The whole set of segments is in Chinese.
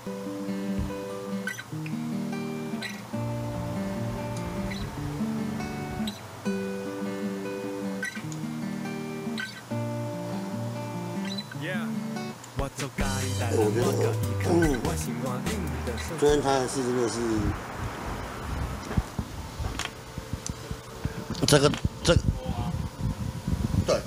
我觉得，昨天台南市真的是这个，对，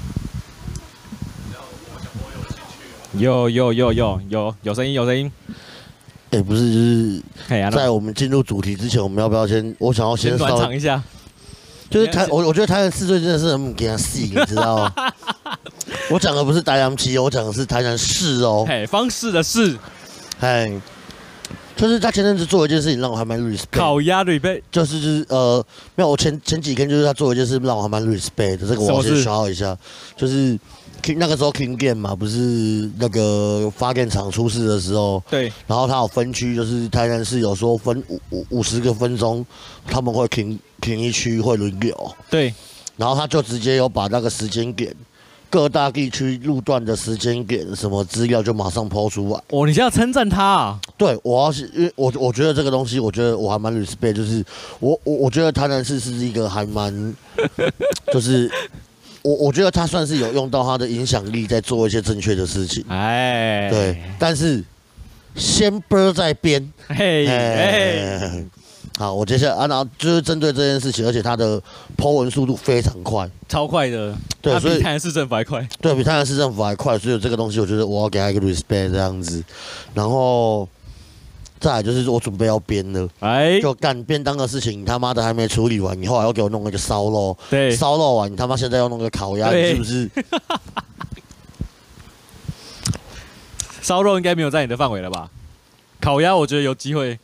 有声音。 不是，就是在我们进入主题之前，我们要不要先？我想要先暖场一下。 就是我觉得台南市最真的是很给他戏，你知道吗？我讲的不是台南市，我讲的是台南市哦。 方式的市。 就是他前阵子做一件事情让我还蛮 respect。 烤鸭 respect。 就是没有，我前几天就是他做一件事让我还蛮 respect 的，这个我要先消耗一下。就是那个时候 King Game 嘛，不是那个发电厂出事的时候， 对。 然后他有分区，就是台南市有说分50个分钟，他们会停一区会轮流。 对。 然后他就直接有把那个时间点。各大地区路段的时间点，什么资料就马上抛出来。 你现在要称赞他啊？ 对，因为我觉得这个东西，我觉得我还蛮 respect，就是我觉得台南市是一个还蛮，就是我觉得他算是有用到他的影响力，在做一些正确的事情。对，但是先播在边。好，我接下来然后就是针对这件事情，而且他的 po 文速度非常快， 超快的， 对， 比台南市政府还快， 对比台南市政府还快，所以这个东西我觉得我要给他一个 respect 这样子，然后再来就是我准备要编了，就干便当的事情，你他妈的还没处理完，你后来要给我弄那个烧肉， 对， 烧肉完，你他妈现在要弄个烤鸭，你是不是？ 烧肉应该没有在你的范围了吧？烤鸭我觉得有机会。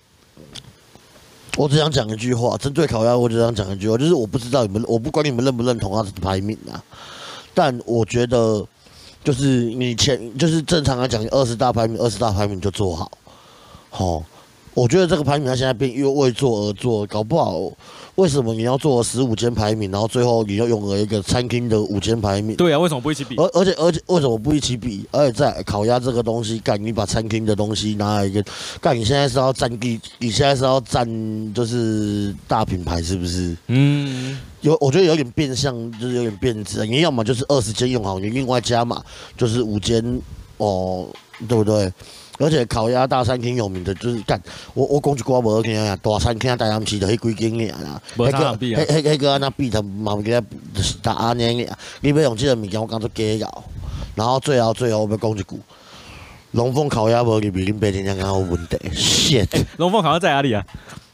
我只想讲一句话，针对烤鸭，我只想讲一句话，就是我不知道我不管你们认不认同他的排名啊，但我觉得就是就是正常来讲，20大排名就做好，我觉得这个排名它现在变因为做而做，搞不好为什么你要做15间排名，然后最后你要用了一个餐厅的5间排名？ 对啊，为什么不一起比？ 而且为什么不一起比？而且在烤鸭这个东西，干你把餐厅的东西拿来一个，干你现在是要占你现在是要占就是大品牌是不是？我觉得有点变相，就是有点变质。你要么就是20间用好，你另外加码就是5间对不对？而且烤鸭大餐厅有名的就是干，我讲一句无好听啊，大餐厅台南市就迄几间尔啦，迄个安那比他嘛个就是打安尼尔，你要用这个物件我讲做假药，然后最后我要讲一句，龙凤烤鸭无入比恁白天讲有问题 ，shit。 龙凤烤鸭在哪里啊？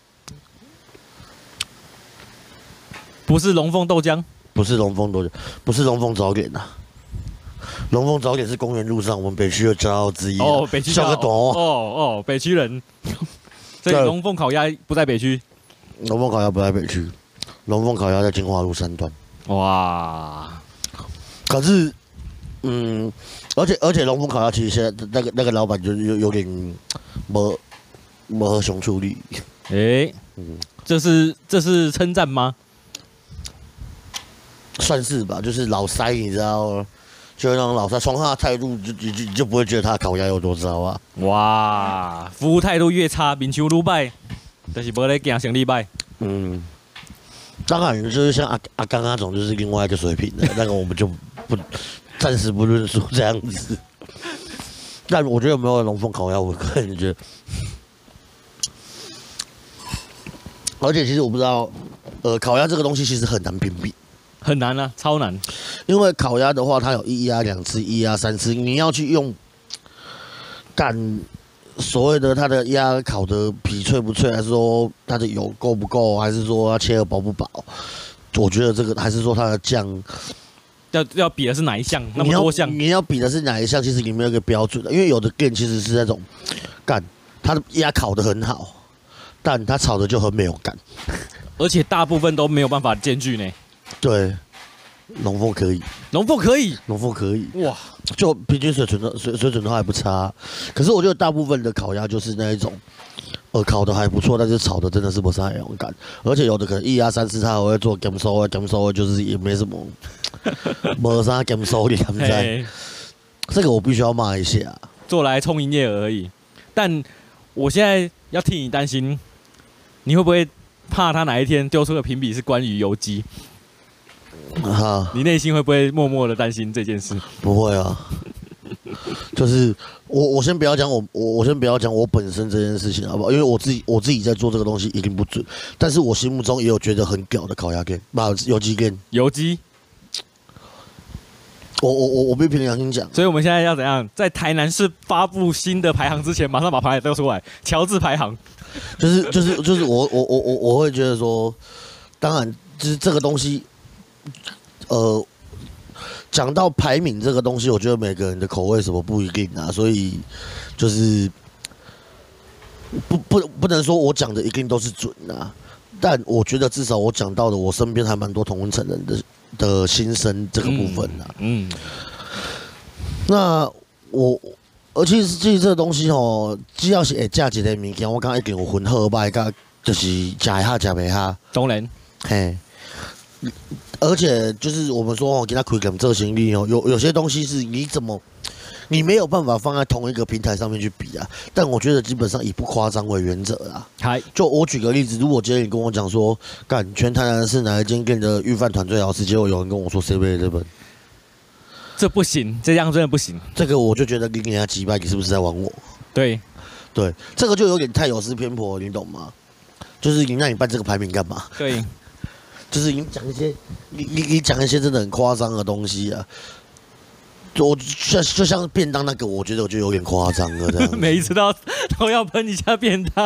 不是龙凤豆浆， 不是龙凤豆浆，不是龙凤早点呐。龙凤早点是公园路上我们北区的骄傲之一。 北区笑个短北区人。所以龙凤烤鸭不在北区。 龙凤烤鸭不在北区，龙凤烤鸭在金华路3段。 哇！ 可是，而且龙凤烤鸭其实现在那个老板就有点没熊处理。 这是称赞吗？ 算是吧，就是老塞，你知道吗？就那种老塞，从他的态度就不会觉得他烤鸭有多糟啊！ 哇，服务态度越差，面相越歹，就是无咧行生理歹。 当然就是像阿刚那种，就是另外一个水平的，那个我们就暂时不论述这样子。但我觉得有没有龙凤烤鸭，我个人觉得，而且其实我不知道，烤鸭这个东西其实很难评比。 很难啊，超难。 因为烤鸭的话，它有1鸭2次、1鸭3次，你要去用所谓的它的鸭烤的皮脆不脆，还是说它的油够不够，还是说它切的薄不薄？我觉得这个还是说它的酱要比的是哪一项？那么多项， 你要比的是哪一项？其实你没有一个标准的，因为有的店其实是那种它的鸭烤的很好，但它炒的就很没有感， 而且大部分都没有办法兼具呢。 对，龙凤可以， 龙凤可以， 哇，就平均水准都还不差。可是我觉得大部分的烤鸭就是那一种，烤的还不错，但是炒的真的是不是很有感。而且有的可能1鸭3次，他还会做减收就是也没什么，没啥减收的，他们在。这个我必须要骂一下， 做来冲营业额而已。 但我现在要替你担心，你会不会怕他哪一天丢出的评比是关于油鸡？你内心会不会默默的担心这件事？ 不会啊，就是我先不要讲我先不要讲我本身这件事情好不好？因为我自己在做这个东西一定不准，但是我心目中也有觉得很屌的烤鸭 game， 油鸡 game， 油鸡。 我必须凭良心讲， 所以我们现在要怎样？在台南市发布新的排行之前，马上把排都出来，乔治排行。 就是我会觉得说，当然就是这个东西，讲到排名这个东西，我觉得每个人的口味什么不一定啊，所以就是不能说我讲的一定都是准啊，但我觉得至少我讲到的，我身边还蛮多同温层人的心声这个部分啊。那其实这个东西吼，只要是会食一个物件，我感觉一定有分好歹，甲就是食会好食袂好。 当然， 嘿。而且就是我们说哦，给他开给做生意哦，有些东西是你没有办法放在同一个平台上面去比啊。但我觉得基本上以不夸张为原则啦。就我举个例子，如果今天你跟我讲说，干全台南是哪一间店的御饭团最好吃，结果有人跟我说 7-Eleven， 这不行，这样真的不行。 这个我就觉得你给人家击败，你是不是在玩我？ 对， 这个就有点太有失偏颇，你懂吗？就是那你办这个排名干嘛？ 对。 就是你讲一些，你讲一些真的很夸张的东西啊！就像便当那个，我觉得我就有点夸张了，这样。 每一次都要喷一下便当。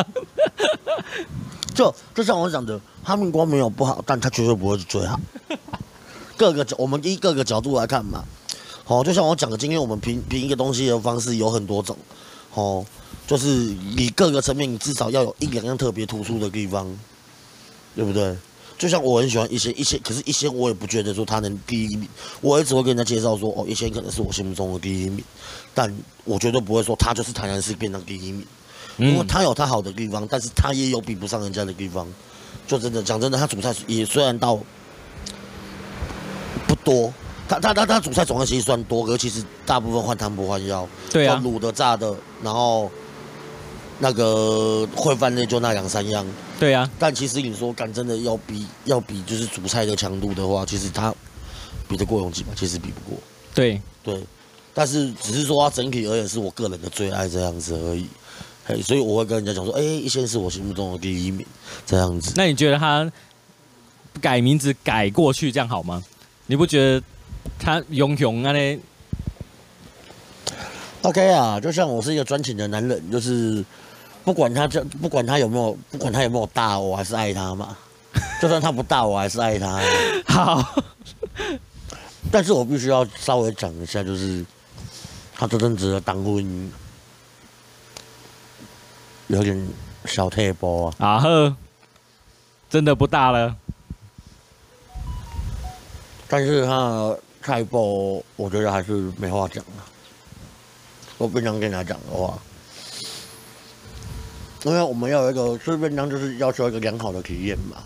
就像我讲的，哈密瓜没有不好，但它绝对不会是最好。我们依各个角度来看嘛，就像我讲的，今天我们评一个东西的方式有很多种，就是你各个层面，你至少要有一两样特别突出的地方，对不对？就像我很喜欢一些，可是一些我也不觉得说他能第一名，我也只会跟人家介绍说，一些可能是我心目中的第一名，但我绝对不会说他就是台南市便当第一名，因为他有他好的地方，但是他也有比不上人家的地方。就真的讲真的，他主菜也虽然到不多，他主菜总量其实算多，可是其实大部分换汤不换药， 对啊， 卤的炸的，然后那个烩饭类就那2-3样。 对啊， 但其实你说干真的要比就是主菜的强度的话，其实他比得过永吉吗？其实比不过。对，但是只是说它整体而言是我个人的最爱这样子而已。所以我会跟人家讲说，一线是我心目中的第一名这样子。 那你觉得他改名字改过去这样好吗？你不觉得他永雄啊嘞 ？OK 啊，就像我是一个专情的男人，就是。不管他有没有大，我还是爱他嘛。就算他不大，我还是爱他。 好， 但是我必须要稍微讲一下，就是他这阵子的当婚有点小退步啊。 啊呵，真的不大了。 但是他的退步，我觉得还是没话讲了。我平常跟他讲的话。因为我们要有一个吃便当，就是要求一个良好的体验嘛。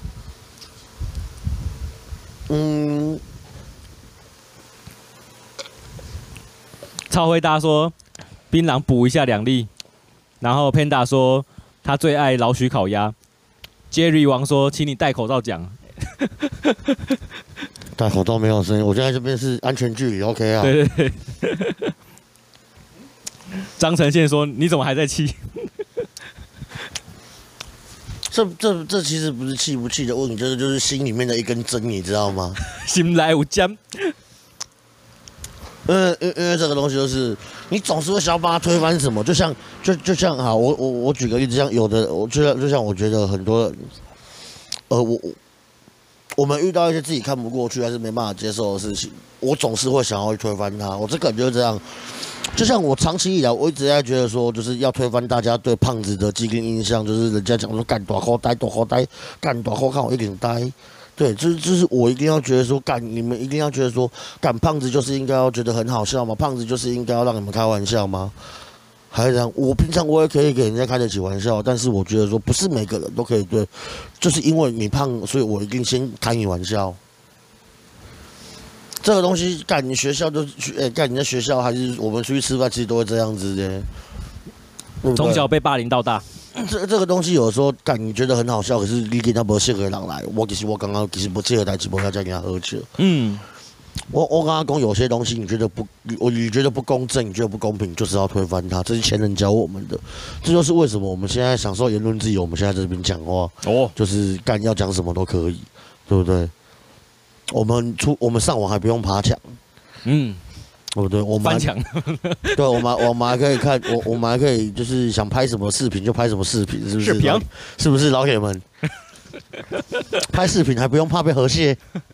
超辉大说槟榔补一下2粒，然后 Panda 说他最爱老许烤鸭。Jerry 王说，请你戴口罩讲。 戴口罩没有声音，我现在这边是安全距离 ，OK 啊。 对。张承宪说，你怎么还在气？ 这其实不是气不气的问题，这就是心里面的一根针，你知道吗？ 心来有针。 因为这个东西就是你总是会想要帮他推翻什么，就像好，我举个例子，像有的就像我觉得很多人，我们遇到一些自己看不过去还是没办法接受的事情，我总是会想要去推翻它。我这个人就是这样。就像我长期以来，我一直在觉得说，就是要推翻大家对胖子的既定印象，就是人家讲说干大口呆，干大口看我一脸呆。对，就是我一定要觉得说，你们一定要觉得说，胖子就是应该要觉得很好笑吗？胖子就是应该要让你们开玩笑吗？还是这样？我平常我也可以给人家开得起玩笑，但是我觉得说，不是每个人都可以对，就是因为你胖，所以我一定先开你玩笑。这个东西，你学校就去，你在学校还是我们出去吃饭，其实都会这样子的。 从小被霸凌到大。 这个东西有时候干你觉得很好笑，可是你跟他不适合人来，我刚刚其实不这个代志，不要再跟他喝酒。我刚刚讲有些东西你觉得不公正，你觉得不公平，就是要推翻它，这是前人教我们的。这就是为什么我们现在享受言论自由，我们现在在这边讲话，就是干要讲什么都可以，对不对？我们上网还不用爬墙，对不对？我们翻墙， 对，我们还可以看，我们还可以就是想拍什么视频就拍什么视频，是不是？ 视频是不是老铁们？拍视频还不用怕被和谐。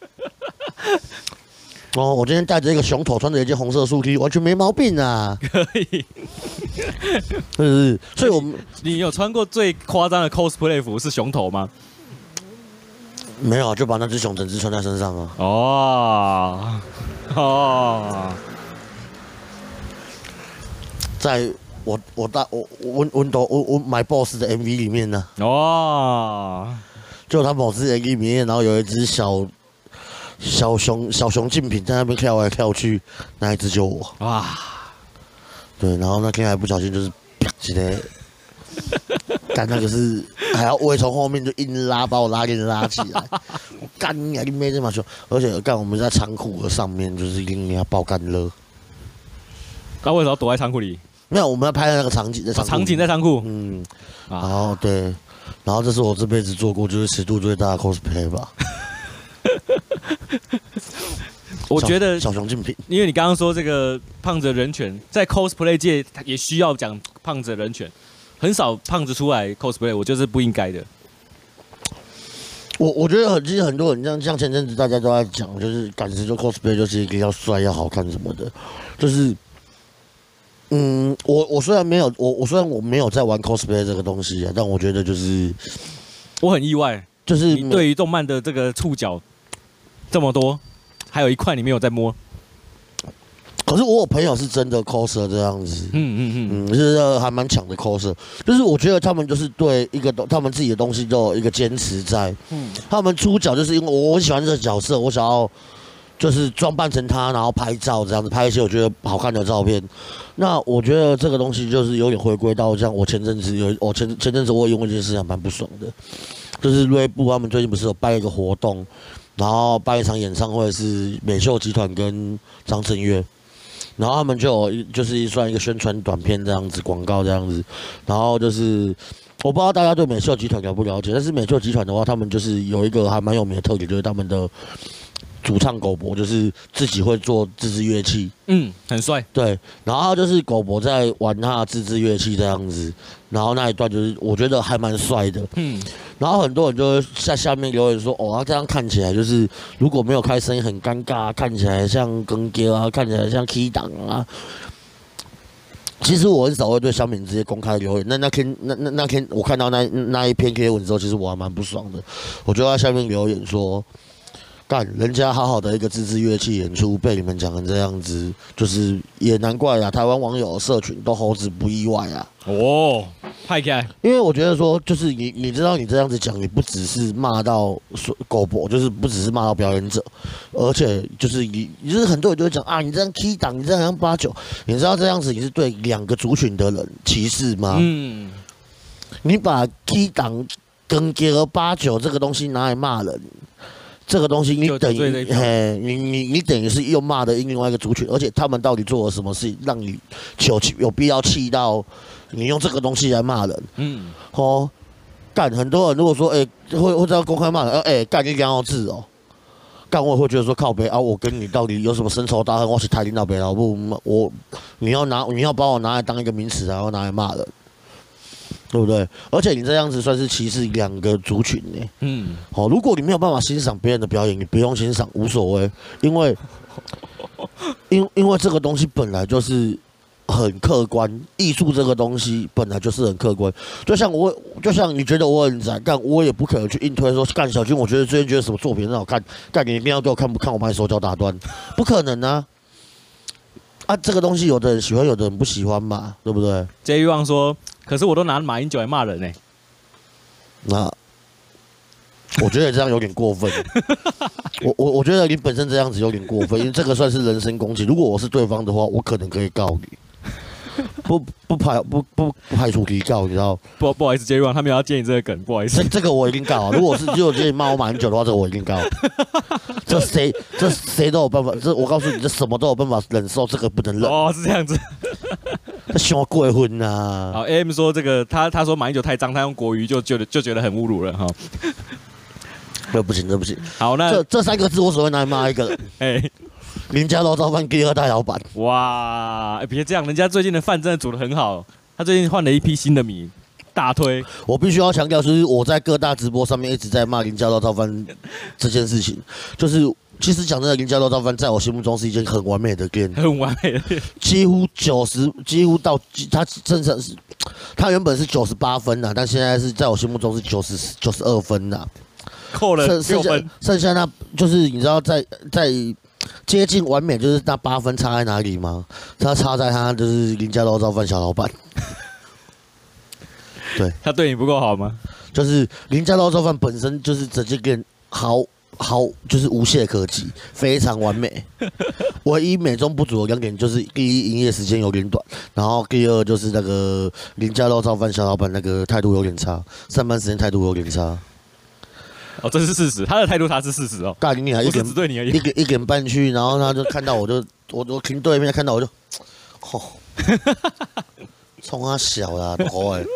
我今天戴着一个熊头，穿着一件红色素 T， 完全没毛病啊！ 可以， 是，所以你有穿过最夸张的 cosplay 服是熊头吗？ 没有，就把那只熊整只穿在身上啊。 在我买 BOSS 的 MV 里面呢。就他某支 MV 里面，然后有一只小熊竞品在那边跳来跳去，那一只就我。哇！对，然后那天还不小心就是啪起来，干那个是还要我从后面就硬拉，把我拉链拉起来。我干你啊！你妹这么凶！而且干我们在仓库的上面，就是一定要爆干热。 那为什么要躲在仓库里？ 没有，我们要拍的那个场景在仓库。 场景在仓库。 然后对，然后这是我这辈子做过就是尺度最大的 cosplay 吧。 我觉得小熊竞品， 因为你刚刚说这个胖子人权，在 cosplay 界也需要讲胖子人权，很少胖子出来 cosplay， 我觉得是不应该的。我觉得其实很多人像前阵子大家都在讲，就是感觉就 cosplay 就是一个要帅要好看什么的，就是我虽然没有我没有在玩 cosplay 这个东西啊，但我觉得就是我很意外，就是你对于动漫的这个触角这么多，还有一块你没有在摸。可是我有朋友是真的 coser 这样子，就是还蛮强的 coser， 就是我觉得他们就是对一个他们自己的东西都有一个坚持在，他们出脚就是因为我很喜欢这个角色，我想要就是装扮成他，然后拍照这样子，拍一些我觉得好看的照片。那我觉得这个东西就是有点回归到像我前阵子我因为这件事情还蛮不爽的，就是锐步他们最近不是有办一个活动，然后办一场演唱会是美秀集团跟张震岳。然后他们就是算一个宣传短片这样子，广告这样子。然后就是我不知道大家对美秀集团了不了解，但是美秀集团的话，他们就是有一个还蛮有名的特点，就是他们的主唱狗博就是自己会做自制乐器，很帅。对，然后就是狗博在玩他的自制乐器这样子，然后那一段就是我觉得还蛮帅的，然后很多人就在下面留言说，他这样看起来就是如果没有开声音很尴尬，看起来像更丢啊，看起来像 key 档啊。其实我很少会对乡民直接公开留言，那天我看到那一篇贴文之后，其实我还蛮不爽的，我就在下面留言说。干人家好好的一个自制乐器演出被你们讲成这样子，就是也难怪啊，台湾网友社群都猴子不意外啊。派开，因为我觉得说，就是你知道你这样子讲，你不只是骂到狗博，就是不只是骂到表演者，而且就是就是很多人就会讲啊，你这样 key 档，你这样像89，你知道这样子你是对两个族群的人歧视吗？你把 key 档跟结合89这个东西拿来骂人。这个东西你等于，你等于是又骂的另外一个族群，而且他们到底做了什么事，让你有必要气到你用这个东西来骂人？干很多人如果说，会这样公开骂人，干你两个字哦，干我也会觉得说靠北啊，我跟你到底有什么深仇大恨？我是台领导北老不，你要把我拿来当一个名词，然后拿来骂人。对不对？而且你这样子算是歧视两个族群呢。如果你没有办法欣赏别人的表演，你不用欣赏，无所谓，因为这个东西本来就是很客观，艺术这个东西本来就是很客观。就像你觉得我很宅，干我也不可能去硬推说干小军，我觉得最近觉得什么作品很好看，干你一定要给我看不看，我把你手脚打断，不可能啊！这个东西有的人喜欢，有的人不喜欢嘛，对不对？ 杰欲望说，可是我都拿马英九来骂人呢。 那我觉得这样有点过分。我觉得你本身这样子有点过分，因为这个算是人身攻击。如果我是对方的话，我可能可以告你。 不排除提告，你知道？ 不好意思，杰瑞王他们要接你这个梗，不好意思。 这个我一定告。如果接你骂我骂很久的话，这个我一定告。这谁都有办法，我告诉你，这什么都有办法忍受，这个不能忍。 哦，是这样子。 这想过分呐！ 好 ，AM 说这个他说马英九太脏，他用国语就觉得很侮辱了哈。 这不行。 好，那这3个字我只会拿来骂一个人。林家肉燥饭第2代老板。 哇，别这样，人家最近的饭真的煮得很好，他最近换了一批新的米，大推。我必须要强调，就是我在各大直播上面一直在骂林家肉燥饭这件事情，就是其实讲真的，林家肉燥饭在我心目中是一件很完美的店， 很完美的店， 几乎到他正常是，他原本是98分呐，但现在是在我心目中是92分呐， 扣了6分， 剩下那就是你知道在接近完美，就是那8分差在哪里吗？他差在他就是林家肉燥饭小老板，对， 他对你不够好吗？ 就是林家肉燥饭本身就是整间店好就是无懈可击，非常完美。唯一美中不足的2点就是第一营业时间有点短，然后第二就是那个林家肉燥饭小老板那个态度有点差，上班时间态度有点差。 哦，这是事实，他的态度差是事实哦。 干你还不是只对你而已。 1点半去，然后他就看到我我停对面看到我就，冲他小啦，多诶。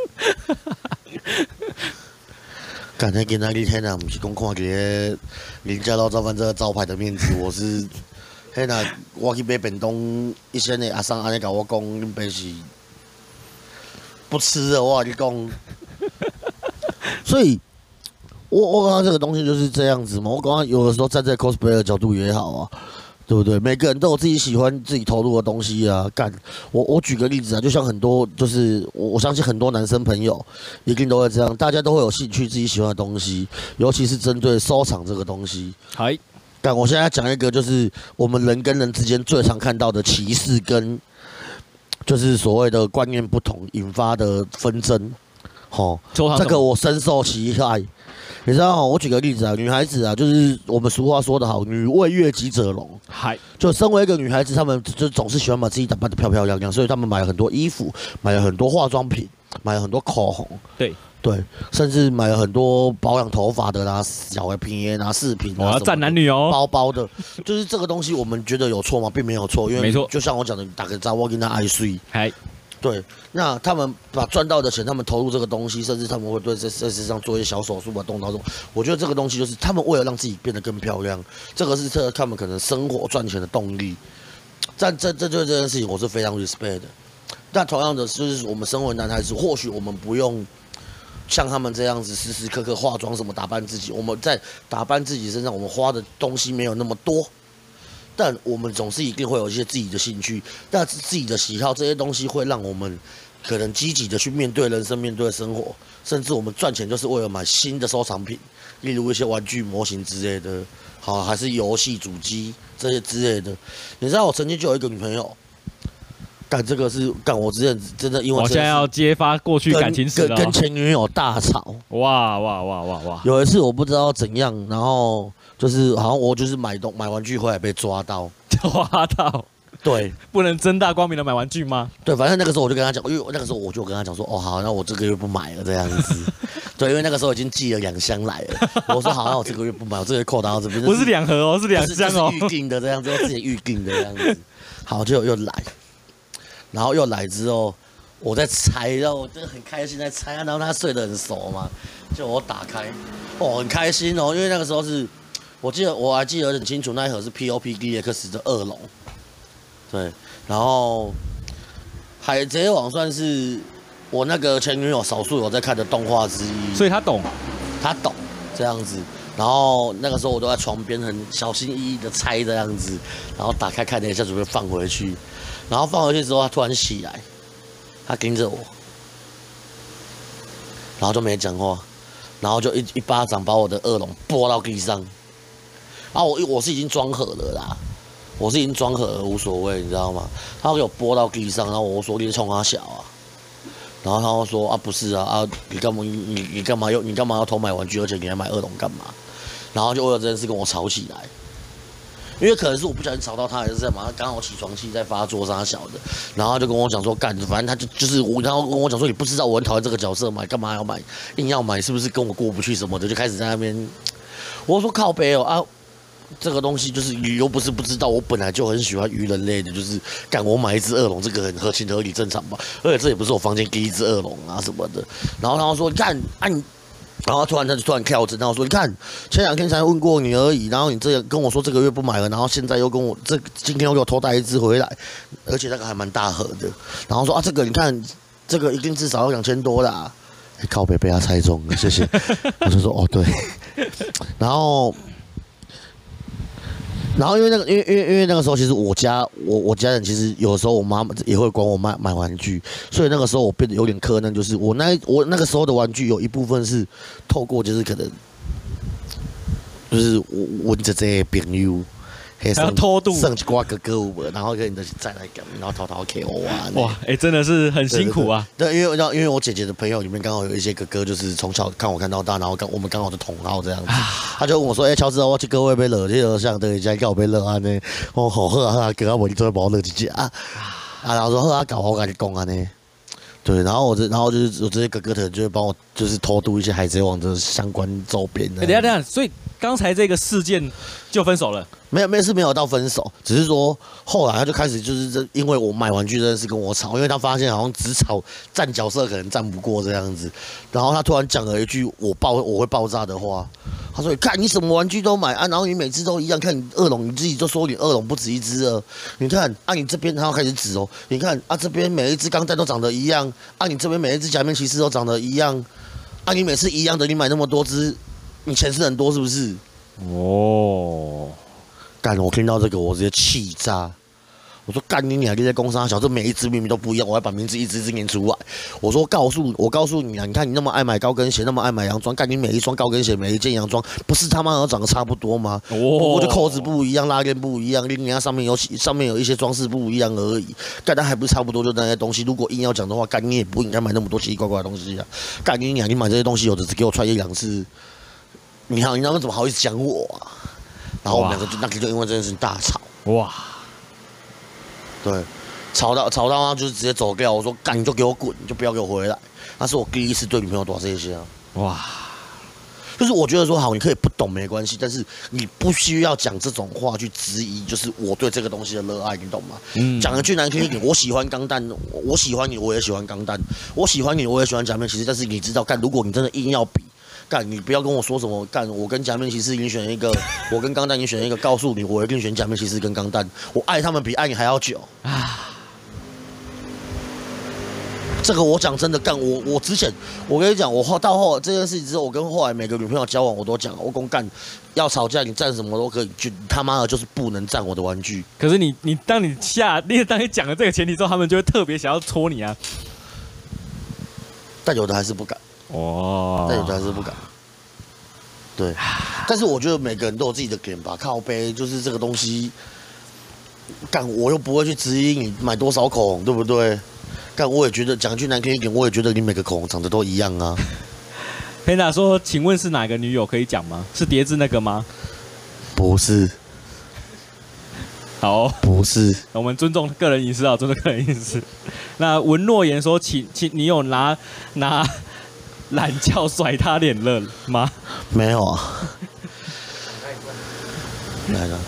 干那今仔日天啊，不是讲看个林家肉燥饭这个招牌的面子，我是，那我去买便当，一线的阿桑安尼甲我讲，恁爸是不吃的，我跟你讲，所以。我刚刚这个东西就是这样子嘛。我刚刚有的时候站在 cosplay 的角度也好啊，对不对？每个人都有自己喜欢、自己投入的东西啊。干，我举个例子啊，就像很多就是我相信很多男生朋友一定都会这样，大家都会有兴趣自己喜欢的东西，尤其是针对收藏这个东西。 嗨， 但我现在讲一个，就是我们人跟人之间最常看到的歧视跟就是所谓的观念不同引发的纷争。这个我深受其害。你知道我举个例子啊，女孩子啊，就是我们俗话说得好，女为悦己者容。就身为一个女孩子，她们就总是喜欢把自己打扮得漂漂亮亮，所以她们买了很多衣服，买了很多化妆品，买了很多口红。对，甚至买了很多保养头发的啦、小的片啊、饰品啊。 我要站男女哦。 包包的，就是这个东西，我们觉得有错吗？并没有错，因为就像我讲的，打个招呼跟他爱睡。对，那他们把赚到的钱，他们投入这个东西，甚至他们会对这世上做一些小手术，把动刀中。我觉得这个东西就是他们为了让自己变得更漂亮，这个是他们可能生活赚钱的动力。但这件事情，我是非常 respect 的。但同样的，就是我们身为男孩子，或许我们不用像他们这样子时时刻刻化妆什么打扮自己。我们在打扮自己身上，我们花的东西没有那么多。但我们总是一定会有一些自己的兴趣，但自己的喜好这些东西会让我们可能积极的去面对人生、面对生活，甚至我们赚钱就是为了买新的收藏品，例如一些玩具模型之类的，好还是游戏主机这些之类的。你知道我曾经就有一个女朋友，干这个是干我之前真的因为我现在要揭发过去感情史了， 跟前女友大吵。 哇！ 有一次我不知道怎样，然后。就是好像我就是买玩具回来被抓到，对， 不能正大光明的买玩具吗？ 对，反正那个时候我就跟他讲，因为那个时候我就跟他讲说，哦好，那我这个月不买了这样子。对，因为那个时候已经寄了2箱来了，我说好，那我这个月不买，我这个月扣到这边。 不是2盒哦，是2箱哦， 预定的这样子，我自己预定的这样子。好，就又来，然后又来之后，我在拆，然后我真的很开心在拆，然后他睡得很熟嘛，就我打开，很开心哦，因为那个时候是。我还记得很清楚，那一盒是 POP DX 的2龙，对，然后海贼王算是我那个前女友少数有在看的动画之一， 所以他懂这样子。然后那个时候我都在床边很小心翼翼的拆这样子，然后打开看了一下，准备放回去。然后放回去之后，他突然起来，他盯着我，然后就没讲话，然后就一巴掌把我的2龙拨到地上。然后我是已经装盒了啦，我是已经装盒了，无所谓，你知道吗？他给我拨到地上，然后我说你冲他小啊，然后他就说啊不是啊你干嘛要偷买玩具，而且你还买2龙干嘛？然后就为了这件事跟我吵起来。 因为可能是我不小心吵到他，还是干嘛？他刚好起床气在发作，啥小的，然后他就跟我讲说，干，反正他就是我，然后跟我讲说，你不知道我很讨厌这个角色买，干嘛要买，硬要买，是不是跟我过不去什么的，就开始在那边，我说靠北哦啊。这个东西就是你又不是不知道，我本来就很喜欢鱼人类的，就是干我买一只恶龙，这个很合情合理正常吧？而且这也不是我房间第一只恶龙啊什么的。然后他说干啊你，然后他就突然跳针，然后说你看前2天才问过你而已，然后你这跟我说这个月不买了，然后现在又跟我今天又给我偷带一只回来，而且那个还蛮大盒的。然后说啊这个你看这个一定至少要2000多啦。靠北被他猜中了，谢谢。我就说哦对，然后因为那个时候，其实我家人其实有时候我妈妈也会管我买玩具，所以那个时候我变得有点苛刻，就是我那个时候的玩具有一部分是透过就是可能就是我这些朋友。 还要偷渡， 剩一挂哥哥有无，然后跟你就是再来讲，然后偷 K O 啊。 哇，真的是很辛苦啊。 对，因为我姐姐的朋友里面刚好有一些哥哥，就是从小看我看到大，然后我们刚好是同号这样子。他就问我说：“乔治，我这个会被惹，这个像对家搞被惹啊呢？我好喝啊，哥啊，我你做把我惹几只啊？然后说喝啊，搞我跟你讲啊呢。”对，然后就是我这些哥哥可能就会帮我就是偷渡一些海贼王的相关周边的。 等一下，所以刚才这个事件就分手了？ 没有到分手，只是说后来他就开始就是因为我买玩具这件事跟我吵，因为他发现好像只吵站角色可能站不过这样子，然后他突然讲了一句我会爆炸的话，他说：“看你什么玩具都买啊，然后你每次都一样，看你恶龙你自己就说你恶龙不止一只了，你看啊你这边他要开始指哦，你看啊这边每一只钢弹都长得一样，啊你这边每一只假面骑士都长得一样，啊你每次一样的你买那么多只，你钱是很多是不是？”哦。干！我听到这个，我直接气炸。我说干你还在攻杀小，这每一只明明都不一样，我还把名字一只念出来。我说我告诉你啊，你看你那么爱买高跟鞋，那么爱买洋装，干你每一双高跟鞋，每一件洋装，不是他妈都长得差不多吗？我就扣子不一样，拉链不一样，人家上面有一些装饰不一样而已。干它还不是差不多就那些东西？如果硬要讲的话，干你也不应该买那么多奇奇怪怪的东西啊！干你买这些东西，有的只给我穿1-2次，你他们怎么好意思讲我啊？然后我们两个就因为这件事情大吵，哇，对，吵到他就是直接走掉。我说干你就给我滚，你就不要给我回来。那是我第一次对女朋友做这些啊，哇，就是我觉得说好，你可以不懂没关系，但是你不需要讲这种话去质疑，就是我对这个东西的热爱，你懂吗？讲一句难听一点，我喜欢钢弹，我喜欢你，我也喜欢钢弹，我喜欢你，我也喜欢假面骑士，但是你知道干，如果你真的硬要比。干，你不要跟我说什么干，我跟假面骑士已经选一个，我跟钢弹已经选一个，告诉你，我一定选假面骑士跟钢弹，我爱他们比爱你还要久啊！这个我讲真的干，我之前我跟你讲，我到后来这件事情之后，我跟后来每个女朋友交往，我都讲，我跟干要吵架，你站什么都可以，就他妈的就是不能站我的玩具。 可是当你讲了这个前提之后，他们就会特别想要戳你啊， 但有的还是不敢。哦，但有的还是不敢。对，但是我觉得每个人都有自己的点吧。靠背就是这个东西，干我又不会去质疑你买多少口红，对不对？干我也觉得讲句难听一点，我也觉得你每个口红长得都一样啊。 Panda 说：“请问是哪个女友可以讲吗？是碟子那个吗？” 不是。 好， 不是。 我们尊重个人隐私啊，尊重个人隐私。那文诺言说：“请你有拿。”懒觉甩他脸了吗？ 没有啊。哪个？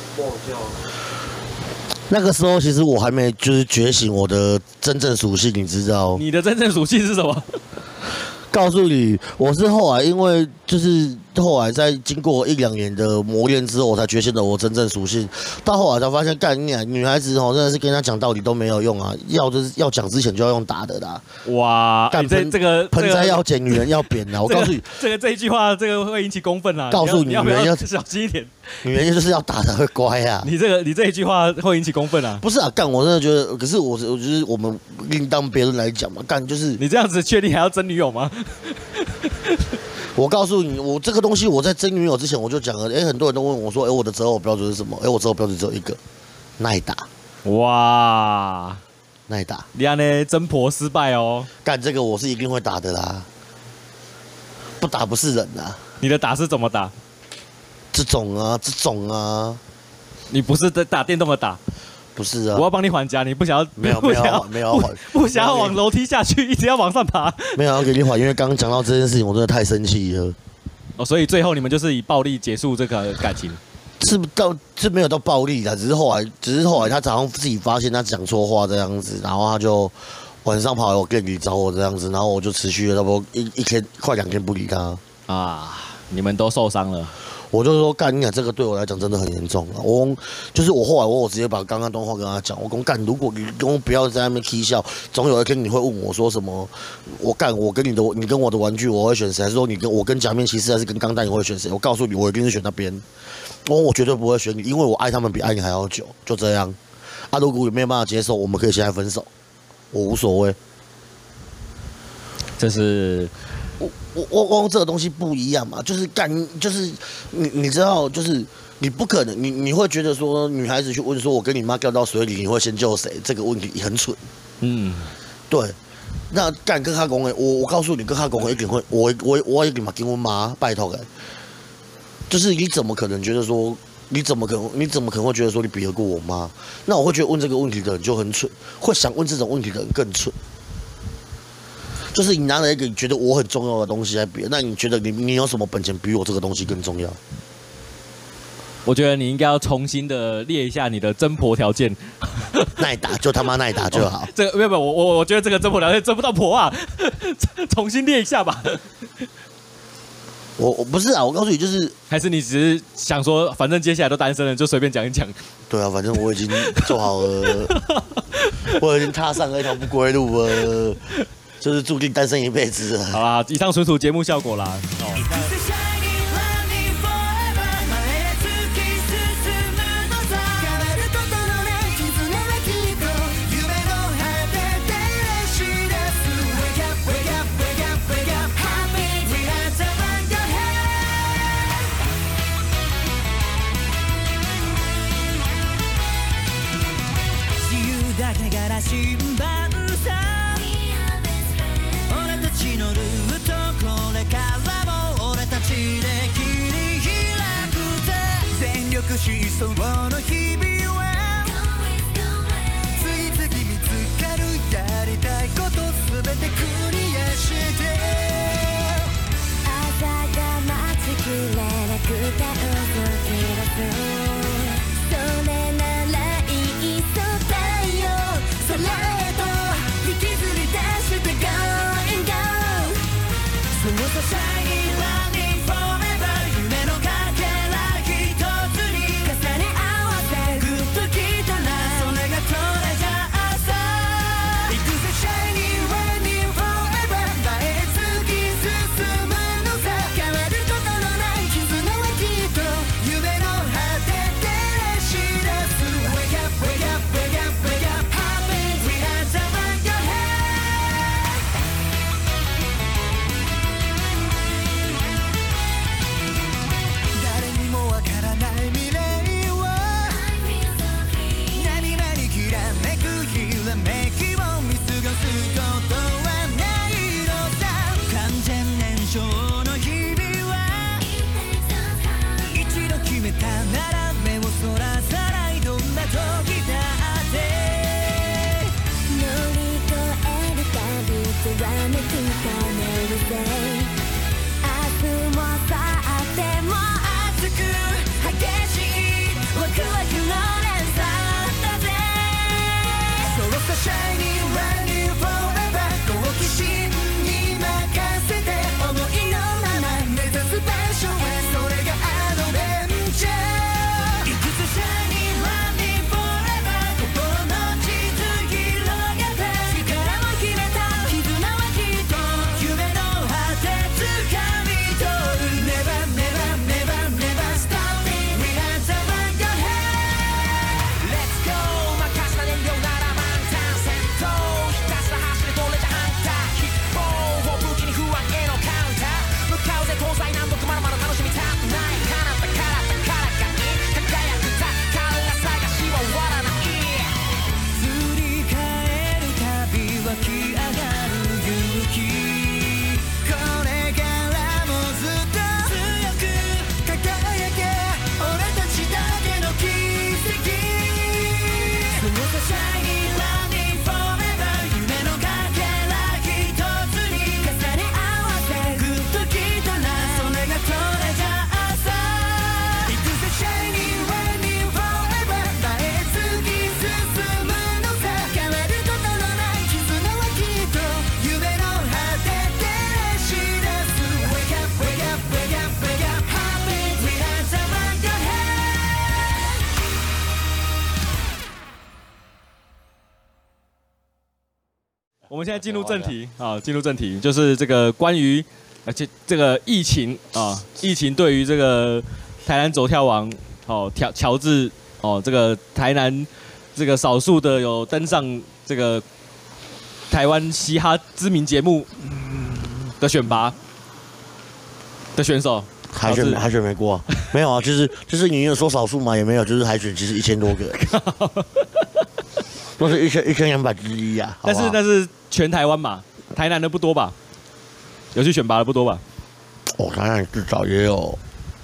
那个时候其实我还没就是觉醒我的真正属性，你知道？ 你的真正属性是什么？ 告诉你，我是后来因为就是后来在经过1-2年的磨练之后，我才觉醒了我真正属性。到后来才发现，干你女孩子真的是跟她讲道理都没有用啊，就是要讲之前就要用打的啦。 哇，干这个盆栽要剪，女人要扁啊！我告诉你， 这一句话，这个会引起公愤啊！ 告诉你，女人要小心一点。 女人就是要打才会乖啊！ 你这一句话会引起公愤啊！ 不是啊，干我真的觉得，可是我觉得我们另当别论来讲嘛，干就是你这样子确定还要争女友吗？ 我告诉你，我这个东西我在争女友之前我就讲了，很多人都问我说，我的择偶标准是什么？我择偶标准只有一个，耐打。哇，耐打！ 你安呢争婆失败哦！ 干这个我是一定会打的啦，不打不是人啊！ 你的打是怎么打？ 这种啊， 你不是在打电动的打？ 不是啊， 我要帮你还价，你不想要？没有不想要往楼梯下去，一直要往上爬。 没有要给你还，因为刚刚讲到这件事情，我真的太生气了。 哦，所以最后你们就是以暴力结束这个感情？ 是没有到暴力的，只是后来他早上自己发现他讲错话这样子，然后他就晚上跑来我店里找我这样子，然后我就持续了差不多一天快2天不理他啊。你们都受伤了。 我就说干，你讲这个对我来讲真的很严重啊！我后来我直接把刚刚的话跟他讲，我讲干，如果你跟我不要在那边踢笑，总有一天你会问我说什么？我跟你跟我的玩具我会选谁？还是说我跟假面骑士还是跟钢弹你会选谁？我告诉你，我一定是选那边。我绝对不会选你，因为我爱他们比爱你还要久，就这样。啊，如果你没有办法接受，我们可以现在分手，我无所谓。 这是。 我这个东西不一样嘛，就是你知道，就是你不可能，你会觉得说女孩子去问说，我跟你妈掉到水里，你会先救谁？这个问题很蠢。对。那干跟他讲的，我告诉你，跟他讲的一定会，我一定嘛跟我妈拜托的。就是你怎么可能觉得说，你怎么可能会觉得说你比得过我妈？那我会觉得问这个问题的人就很蠢，会想问这种问题的人更蠢。就是你拿了一个你觉得我很重要的东西来比，那你觉得你有什么本钱比我这个东西更重要？ 我觉得你应该要重新的列一下你的争婆条件。 耐打就他妈耐打就好。 这个没有，我觉得这个争婆条件争不到婆啊，重新列一下吧。 我不是啊，我告诉你，就是还是你只是想说，反正接下来都单身了，就随便讲一讲。 对啊，反正我已经做好了，我已经踏上了一条不归路了。就是注定单身一辈子。 好啦，以上纯属节目效果啦。 その日々は次々見つかるやりたいことすべてクリアして朝が待ちきれなくて動き出すそれならいいそだよ空へと引きずり出して Going Go そのさシャイニーランニング Forever 夢のかけら一つに重ね合わせ我们现在进入正题啊，进入正题，就是这个关于这个疫情啊，疫情对于这个台南走跳王乔治这个台南这个少数的有登上这个台湾嘻哈知名节目的选拔的选手。 海选没过、啊，没有啊，就是你有说少数嘛，也没有，就是海选其实1000多个，都是1200之一啊。 但是全台湾嘛，台南的不多吧？有去选拔的不多吧？ 哦，台南至少也有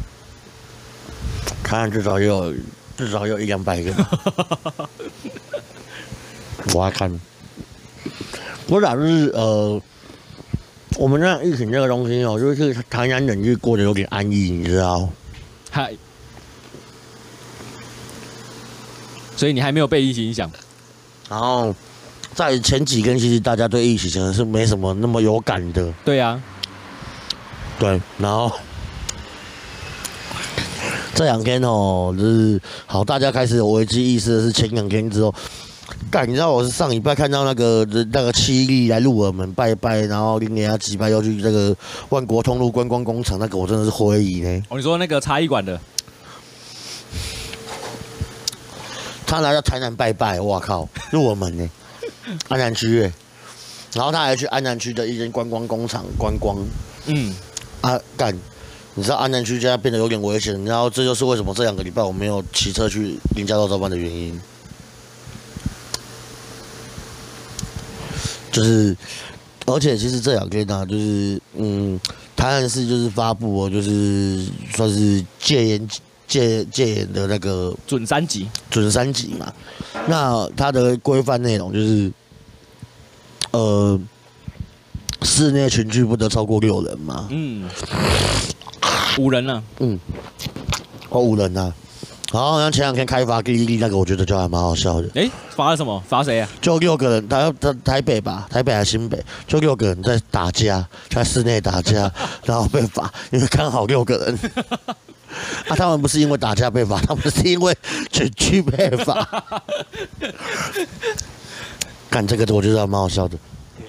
100-200个吧。我还看，我打就是我们那疫情这个东西哦，就是台南人就过得有点安逸，你知道？ 嗨，所以你还没有被疫情影响。 然后在前几天，其实大家对疫情真的是没什么那么有感的。 对啊， 对，然后这2天哦，就是好，大家开始有危机意识的是前2天之后。干，你知道我是上礼拜看到那个7力来鹿耳门拜拜，然后林给他击败，又去这个万国通路观光工厂，那个我真的是灰疑呢。 哦，你说那个茶艺馆的， 他来到台南拜拜，哇靠，鹿耳门呢，安南区哎，然后他还去安南区的一间观光工厂观光，干，你知道安南区现在变得有点危险，然后这就是为什么这2个礼拜我没有骑车去林家道照办的原因。就是，而且其实这2天呢，就是台南市就是发布就是算是戒严的那个准3级嘛。那它的规范内容就是室内群聚不得超过6人嘛。 5人呢 5人啊。然后像前2天开罚第1例那个，我觉得就还蛮好笑的。 罚了什么？罚谁啊？就 6个人，台北吧，台北还是新北，就6个人在打架，在室内打架，然后被罚，因为刚好6个人。他们不是因为打架被罚，他们是因为群聚被罚。干这个我觉得还蛮好笑的。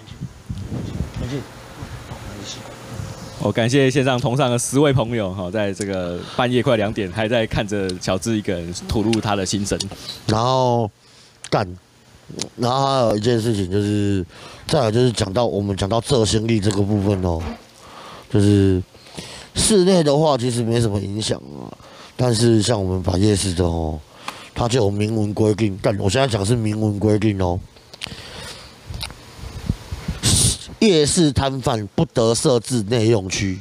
我感谢线上同上的10位朋友，在这个半夜快2点还在看着乔治一个人吐露他的心声。 然后还有一件事情就是，再来就是我们讲到浙新力这个部分哦，就是室内的话其实没什么影响啊，但是像我们把夜市的哦，它就有明文规定，我现在讲是明文规定哦。夜市摊贩不得设置内用区，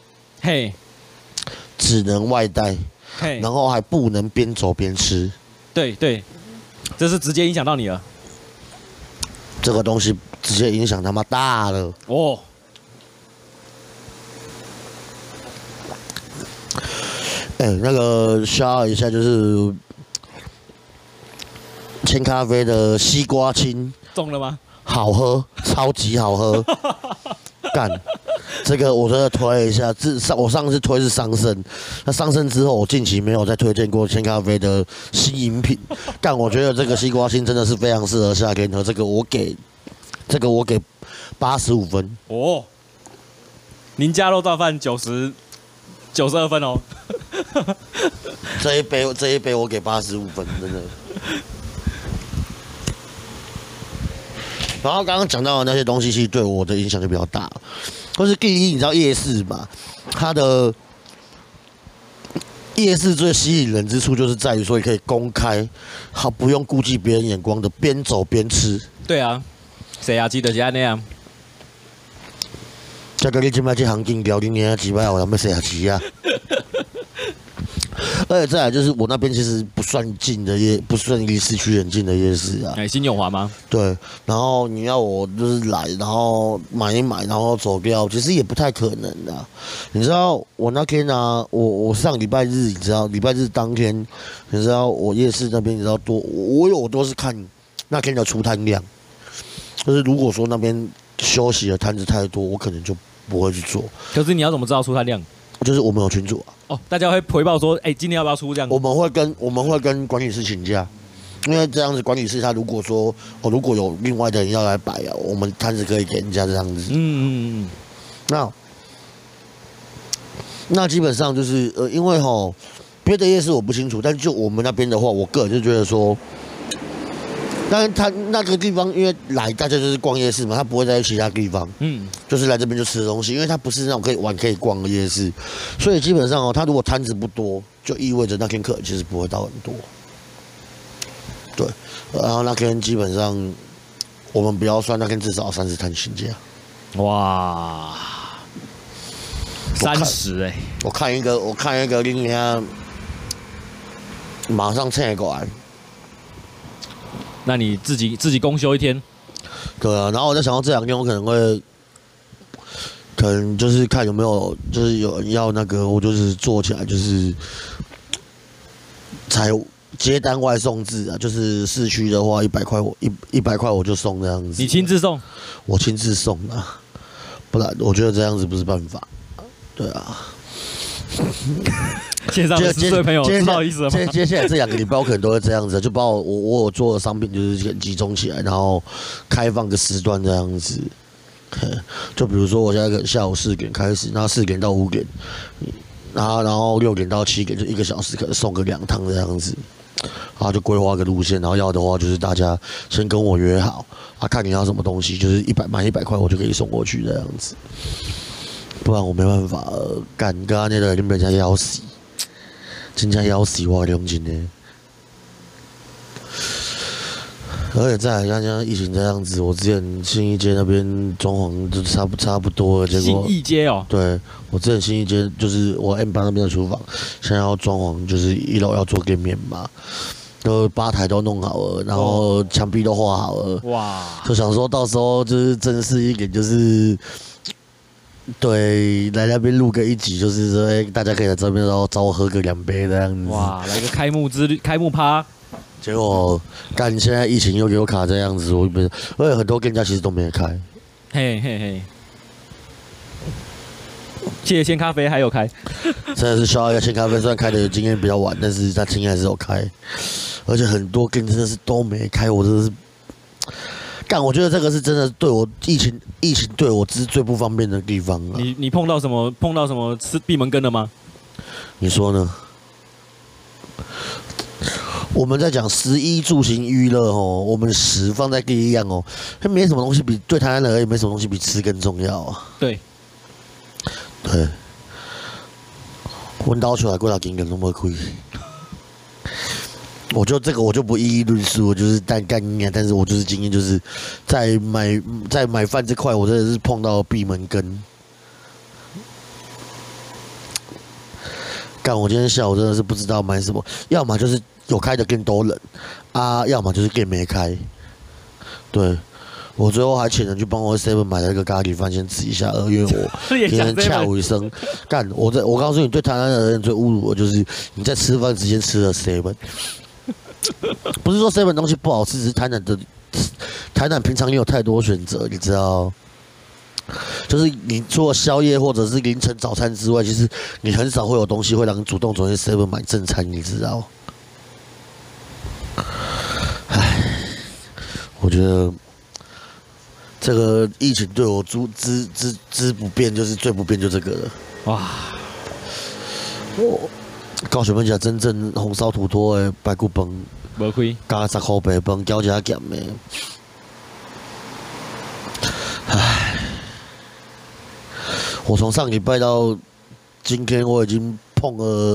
只能外带，然后还不能边走边吃。 对，这是直接影响到你了。 这个东西直接影响他妈大了哦。那个shout一下就是千咖啡的西瓜青中了吗？ 好喝，超级好喝，干！这个我真的推一下，我上次推是桑葚，那桑葚之后，我近期没有再推荐过千咖啡的新饮品。但我觉得这个西瓜青真的是非常适合夏天喝，这个我给85分哦。您家肉燥饭92分哦。 这一杯我给85分，真的。然后刚刚讲到的那些东西，其实对我的影响就比较大。就是第一，你知道夜市嘛？它的夜市最吸引人之处，就是在于说你可以公开，好不用顾忌别人眼光的边走边吃。 对啊，谁啊？记得是那样。 这个你今摆这行情调，你年几摆我要谁啊？吃啊？而且再来就是我那边其实不算近的不算离市区很近的夜市啊。 新永华吗？ 对，然后你要我就是来，然后买一买，然后走掉，其实也不太可能的。你知道我那天啊，我上礼拜日，你知道礼拜日当天，你知道我夜市那边你知道我都是看那天的出摊量，就是如果说那边休息的摊子太多，我可能就不会去做。 可是你要怎么知道出摊量？ 就是我们有群组啊。 大家会回报说，今天要不要出这样？ 我们会跟管理师请假， 因为这样子管理室他如果说如果有另外的人要来摆啊，我们摊子可以给人家这样子。那基本上就是因为别的夜市我不清楚，但就我们那边的话，我个人就觉得说。但是他那个地方，因为来大家就是逛夜市嘛，他不会在其他地方，就是来这边就吃东西，因为他不是那种可以玩可以逛的夜市，所以基本上他如果摊子不多，就意味着那天客人其实不会到很多，对，然后那天基本上我们不要算那天至少30摊询价， 哇，30哎， 我看一个另一下马上蹭过来。 那你自己公休一天， 对啊，然后我在想到这2天我可能就是看有没有就是有人要那个，我就是做起来就是才接单外送制啊，就是市区的话100块100块我就送这样子。 你亲自送？ 我亲自送啊，不然我觉得这样子不是办法。对啊。 线上的10岁朋友知道意思了吗？ 接下来这2个礼拜我可能都会这样子，就把我有做的商品就是集中起来，然后开放个时段这样子。就比如说我现在下午4点开始，然后4点到5点，然后6点到7点就1个小时，可能送个2趟这样子。然后就规划个路线，然后要的话就是大家先跟我约好，看你要什么东西，就是满100块我就可以送过去这样子。不然我没办法干，刚刚那个人被人家咬死。真正要死我良心呢，而且再来像疫情这样子，我之前信义街那边装潢就差不多了，结果信义街哦， 对我之前信义街就是我 M8那边的厨房，现在要装潢，就是1楼要做店面嘛，都吧台都弄好了，然后墙壁都画好了，哇，就想说到时候就是正式一点，就是。对，来那边录个1集，就是说，大家可以来这边，然后找我喝个2杯这样子。 哇，来个开幕趴。 结果，现在疫情又给我卡这样子，而且很多店家其实都没开。 嘿嘿嘿。谢谢鲜咖啡还有开。 真的是笑一下，鲜咖啡虽然开的经验比较晚，但是他今天还是有开，而且很多店真的是都没开，我真的是。我觉得这个是真的对我疫情对我是最不方便的地方了。 你碰到什么吃闭门羹的吗？ 你说呢？我们在讲食衣住行娱乐我们食放在第一样没什么东西对台湾人而言没什么东西比吃更重要啊。 对。 阮兜出来几多金额都没亏。我就不一一论述，我就是干念，但是我就是经验，就是在买饭这块，我真的是碰到闭门羹。我今天下午真的是不知道买什么，要么就是有开的店都冷啊，要么就是店没开。对，我最后还请人去帮我 7 买了一个咖喱饭，先吃一下，因为我今天下午一声我告诉你，对台湾人最侮辱的就是你在吃饭之前吃了 7。不是说 7 东西不好吃，只是台南平常也有太多选择，你知道？就是你除了宵夜或者是凌晨早餐之外，其实你很少会有东西会让你主动走进 7 买正餐，你知道？我觉得这个疫情对我知不变，就是最不变就这个了。哇！高雄本家真正红烧土托的排骨饭， 无亏， 加10块白饭，搅一下咸的。唉，我从上礼拜到今天，我已经扑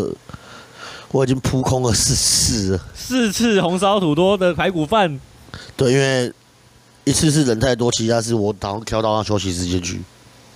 空了4次了。 4次红烧土托的排骨饭。 对，因为一次是人太多，其他是我早上挑到他休息时间去。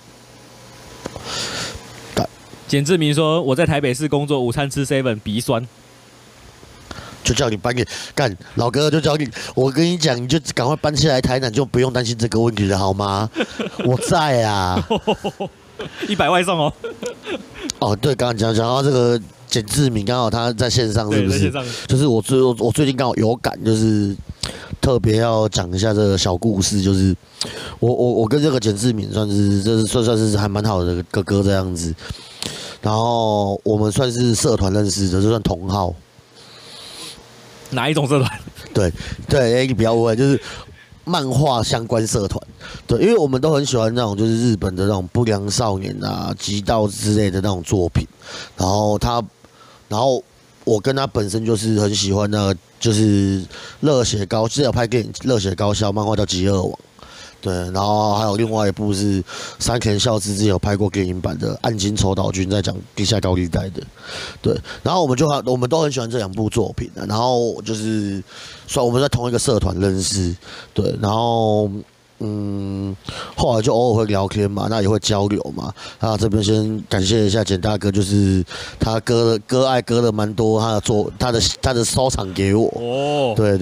简志明说：“我在台北市工作，午餐吃 7， 鼻酸。” 就叫你搬给老哥，就叫你。我跟你讲，你就赶快搬下来台南，就不用担心这个问题了，好吗？我在啊 ，100外送哦。 哦，对，刚刚讲到这个简志明，刚好他在线上，是不是？就是我最近刚好有感，就是特别要讲一下这个小故事，就是我跟这个简志明算是还蛮好的哥哥这样子。然后我们算是社团认识的，就算同好。 哪一种社团？ 对对，你不要误会，就是漫画相关社团。对，因为我们都很喜欢那种就是日本的那种不良少年啊、极道之类的那种作品。然后我跟他本身就是很喜欢那个就是热血高，之前有拍电影《热血高校》，漫画叫《极恶王》。对，然后还有另外一部是山田孝之之前有拍过电影版的《暗金丑岛君》，在讲地下高利贷的。对，然后我们都很喜欢这2部作品然后就是虽然我们在同一个社团认识，对，然后后来就偶尔会聊天嘛，那也会交流嘛。啊，这边先感谢一下简大哥，就是他割了蛮多他的收藏给我。哦，对，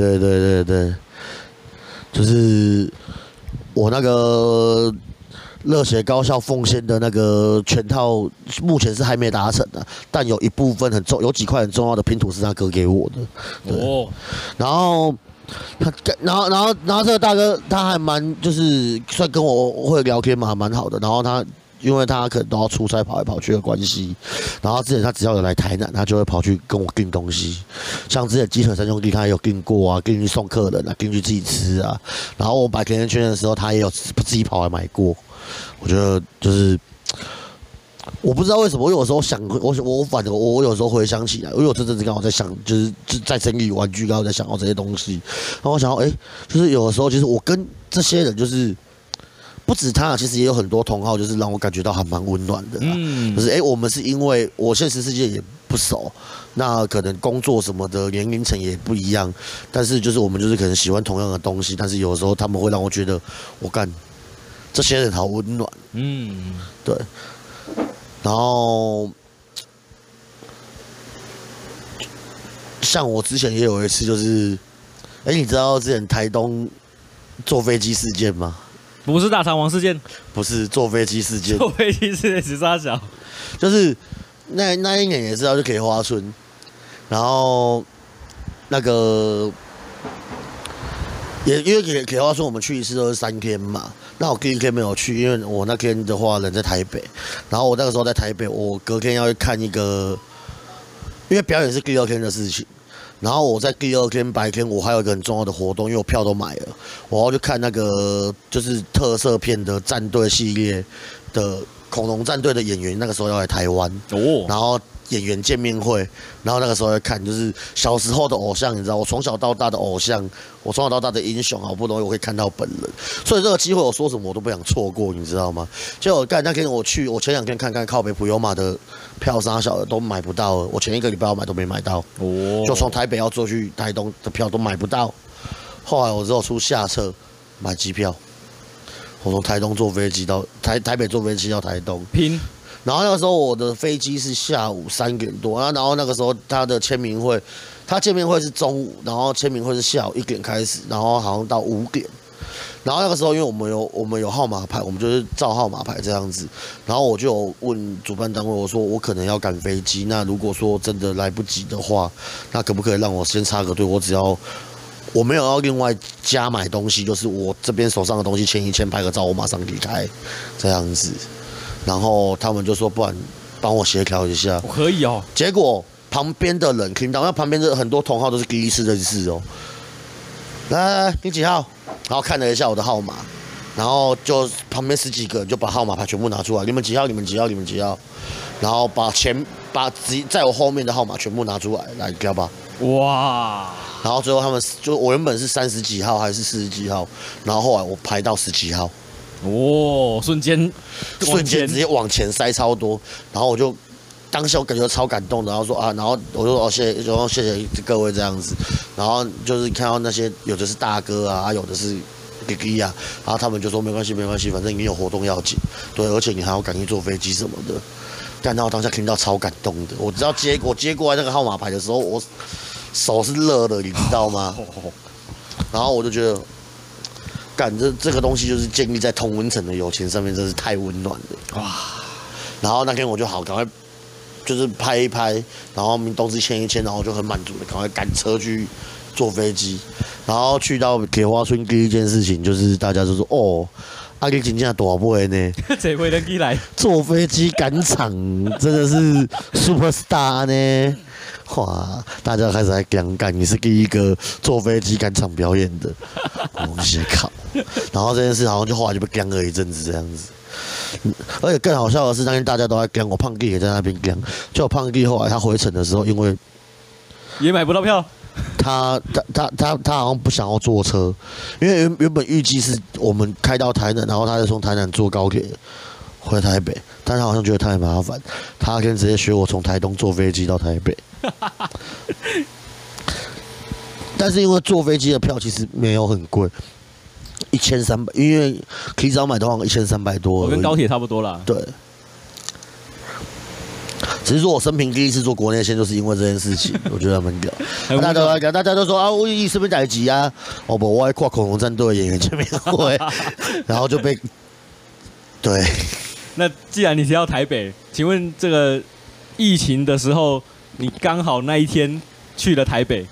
就是我那个热血高校奉献的那个全套，目前是还没达成的，但有一部分有几块很重要的拼图是他割给我的。对，然后这个大哥他还蛮就是算跟我会聊天嘛，还蛮好的。然后因为他可能都要出差跑来跑去的关系，然后之前他只要有来台南，他就会跑去跟我订东西。像之前鸡腿三兄弟他也有订过啊，订去送客人啊，订去自己吃啊。然后我摆甜甜圈的时候，他也有自己跑来买过。我觉得就是我不知道为什么，我有时候想反正我有时候回想起来，因为我这阵子刚好在想，就是在整理玩具，刚好在想到这些东西。然后我想到，就是有的时候，就是我跟这些人就是。不止他，其实也有很多同好，就是让我感觉到还蛮温暖的。就是我们是因为我现实世界也不熟，那可能工作什么的年龄层也不一样，但是就是我们就是可能喜欢同样的东西，但是有的时候他们会让我觉得，这些人好温暖。对。然后，像我之前也有一次，就是你知道之前台东坐飞机事件吗？ 不是大肠王事件， 不是坐飞机事件。 坐飞机事件是啥小？ 就是那一年也是要去给花村，然后那个也因为给花村我们去一次都是3天嘛，那我第1天没有去，因为我那天的话人在台北，然后我那个时候在台北，我隔天要去看一个，因为表演是第2天的事情。然后我在第2天白天，我还有一个很重要的活动，因为我票都买了，我要去看那个就是特色片的战队系列的恐龙战队的演员，那个时候要来台湾，然后演员见面会，然后那个时候要看就是小时候的偶像，你知道我从小到大的偶像，我从小到大的英雄，好不容易我可以看到本人，所以这个机会我说什么我都不想错过，你知道吗？结果那天我前2天看靠北普悠玛的票啥小的都买不到了，我前1个礼拜要买都没买到，就从台北要坐去台东的票都买不到，后来我只有出下册买机票，我从台东坐飞机到台北坐飞机到台东拼。 然后那个时候我的飞机是下午3点多，然后那个时候他的签名会，他见面会是中午，然后签名会是下午1点开始，然后好像到5点。然后那个时候因为我们有号码牌，我们就是照号码牌这样子。然后我就有问主办单位，我说我可能要赶飞机，那如果说真的来不及的话，那可不可以让我先插个队？我只要我没有要另外加买东西，就是我这边手上的东西签一签，拍个照，我马上离开这样子。然后他们就说，不然帮我协调一下。 可以哦。 结果旁边的人听到，那旁边的很多同号都是第一次认识哦。来，你几号？然后看了一下我的号码，然后就旁边10几个人就把号码牌全部拿出来，你们几号？你们几号？你们几号？然后把在我后面的号码全部拿出来，来知道吧？哇！然后最后他们就我原本是30几号还是40几号，然后后来我排到10几号。 瞬间直接往前塞超多，然后我就当下我感觉超感动的，然后说然后我就谢谢各位这样子，然后就是看到那些有的是大哥啊，有的是弟弟啊，然后他们就说没关系，反正你有活动要紧，对，而且你还要赶紧坐飞机什么的，但到当下听到超感动的，我只要我接过来那个号码牌的时候，我手是热的，你知道吗？然后我就觉得。这个东西就是建立在同温层的友情上面，真是太温暖了哇！然后那天我就赶快就是拍一拍，然后东西签一签，然后我就很满足的赶快赶车去坐飞机，然后去到铁花村第一件事情就是大家就说啊，你真正大杯呢？ 这回能起来？ 坐飞机赶场真的是 super star 呢。哇！大家开始来讲干，你是第一个坐飞机赶场表演的，我写靠。然后这件事好像就后来就被讲了一阵子这样子。而且更好笑的是，当天大家都在讲，我胖弟也在那边讲。就胖弟后来他回程的时候，因为也买不到票。 他好像不想要坐车，因为原本预计是我们开到台南，然后他再从台南坐高铁回台北，但他好像觉得太麻烦，他可以直接学我从台东坐飞机到台北。但是因为坐飞机的票其实没有很贵，1300，因为提早买的话1300多， 我跟高铁差不多啦。 对。只是说我生平第一次坐国内线，就是因为这件事情，我觉得蛮屌。大家都说啊，我是不是代志啊？哦不，我还跨恐龙战队演员见面会，然后就被对。 那既然你提到台北，请问这个疫情的时候，你刚好那一天去了台北，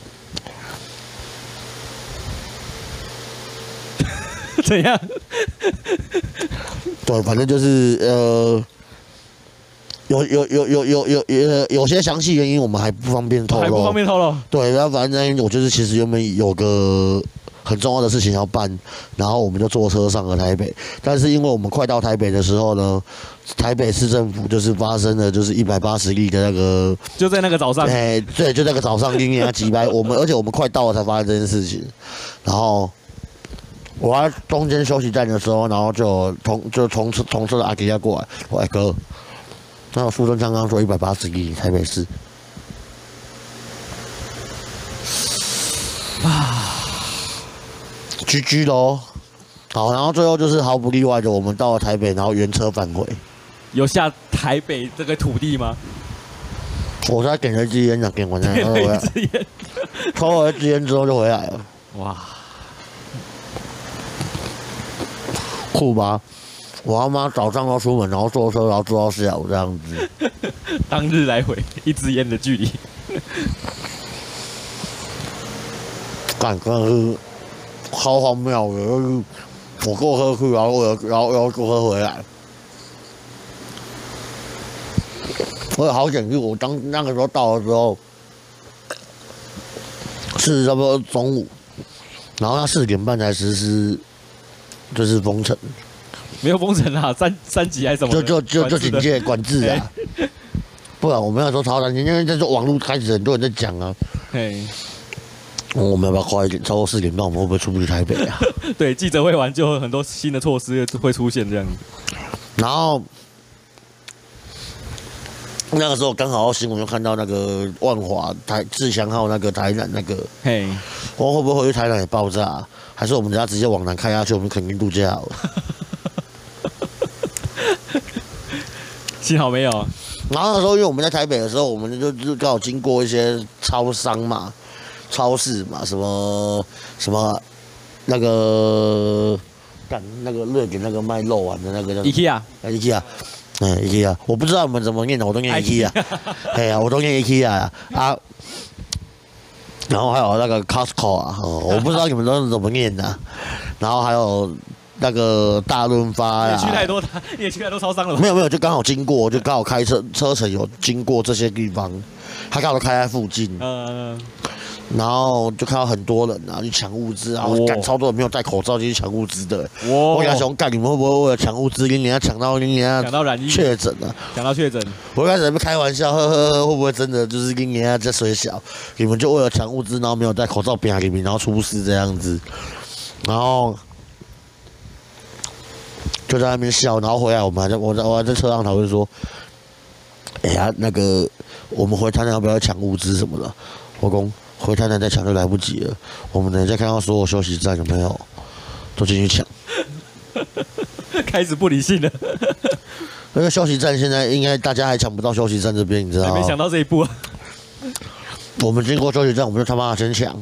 怎样？ 对，反正就是有些详细原因我们还不方便透露， 还不方便透露。 对，然后反正我就是其实原本有个很重要的事情要办，然后我们就坐车上了台北。但是因为我们快到台北的时候呢，台北市政府就是发生了就是180例的那个， 就在那个早上， 对，就那个早上因为击败我们，而且我们快到了才发生这件事情，然后。我在中间休息站的时候，然后就从车的阿吉亚过来，我说：“哥，那苏贞昌刚说180亿台北市啊，GG 咯。好，然后最后就是毫不例外的，我们到了台北，然后原车返回。 有下台北这个土地吗？ 我在点了一支烟，点完了，抽了一支烟之后就回来了。哇！酷吧？我他妈早上要出门，然后坐车，然后坐到下午这样子。 当日来回一支烟的距离。 干，真的是超荒谬的，就是我坐车去，然后坐车回来。我有好险，是我那个时候到的时候是差不多中午，然后他4点半才实施。就是封城， 没有封城啊，三级还是什么？ 就警戒管制啊，不然我们要说超担心，因为这是网络开始很多人在讲啊。嘿，我们要不要快一点？超过4点半，我们会不会出不去台北啊？ 对，记者会完就有很多新的措施会出现这样子。 然后那个时候刚好新闻又看到那个万华志祥号那个台南那个，嘿，我会不会回去台南也爆炸啊？还是我们家直接往南开下去，我们垦丁度假好了。 幸好没有。 然后那时候，因为我们在台北的时候，我们就刚好经过一些超商嘛、超市嘛，什么那个瑞典那个卖肉丸的那个叫 IKEA。 IKEA， 我不知道你们怎么念的，我都念 IKEA。哎呀，我都念 IKEA 啊。然后还有那个 Costco 啊，我不知道你们都是怎么念的、啊。然后还有那个大润发呀、 啊，你也去太多超商了吧？ 没有，就刚好经过，就刚好开车程有经过这些地方，他刚好开在附近。然后就看到很多人啊去抢物资啊，赶超多人没有戴口罩就去抢物资的。我想说，干你们会不会为了抢物资，给人家抢到染疫确诊啊？ 抢到确诊。 我开始在开玩笑，呵，会不会真的就是跟人家在水小，你们就为了抢物资，然后没有戴口罩，别给你们，然后出事这样子，然后就在那边笑，然后回来我还在车上讨论说，哎呀，那个我们回台南要不要抢物资什么的？我讲。回台南再抢就来不及了，我们等一下看到所有休息站有没有，都进去抢。 开始不理性了。 那个休息站现在应该大家还抢不到休息站这边，你知道吗？ 还没想到这一步啊。 我们经过休息站，我们就他妈先抢，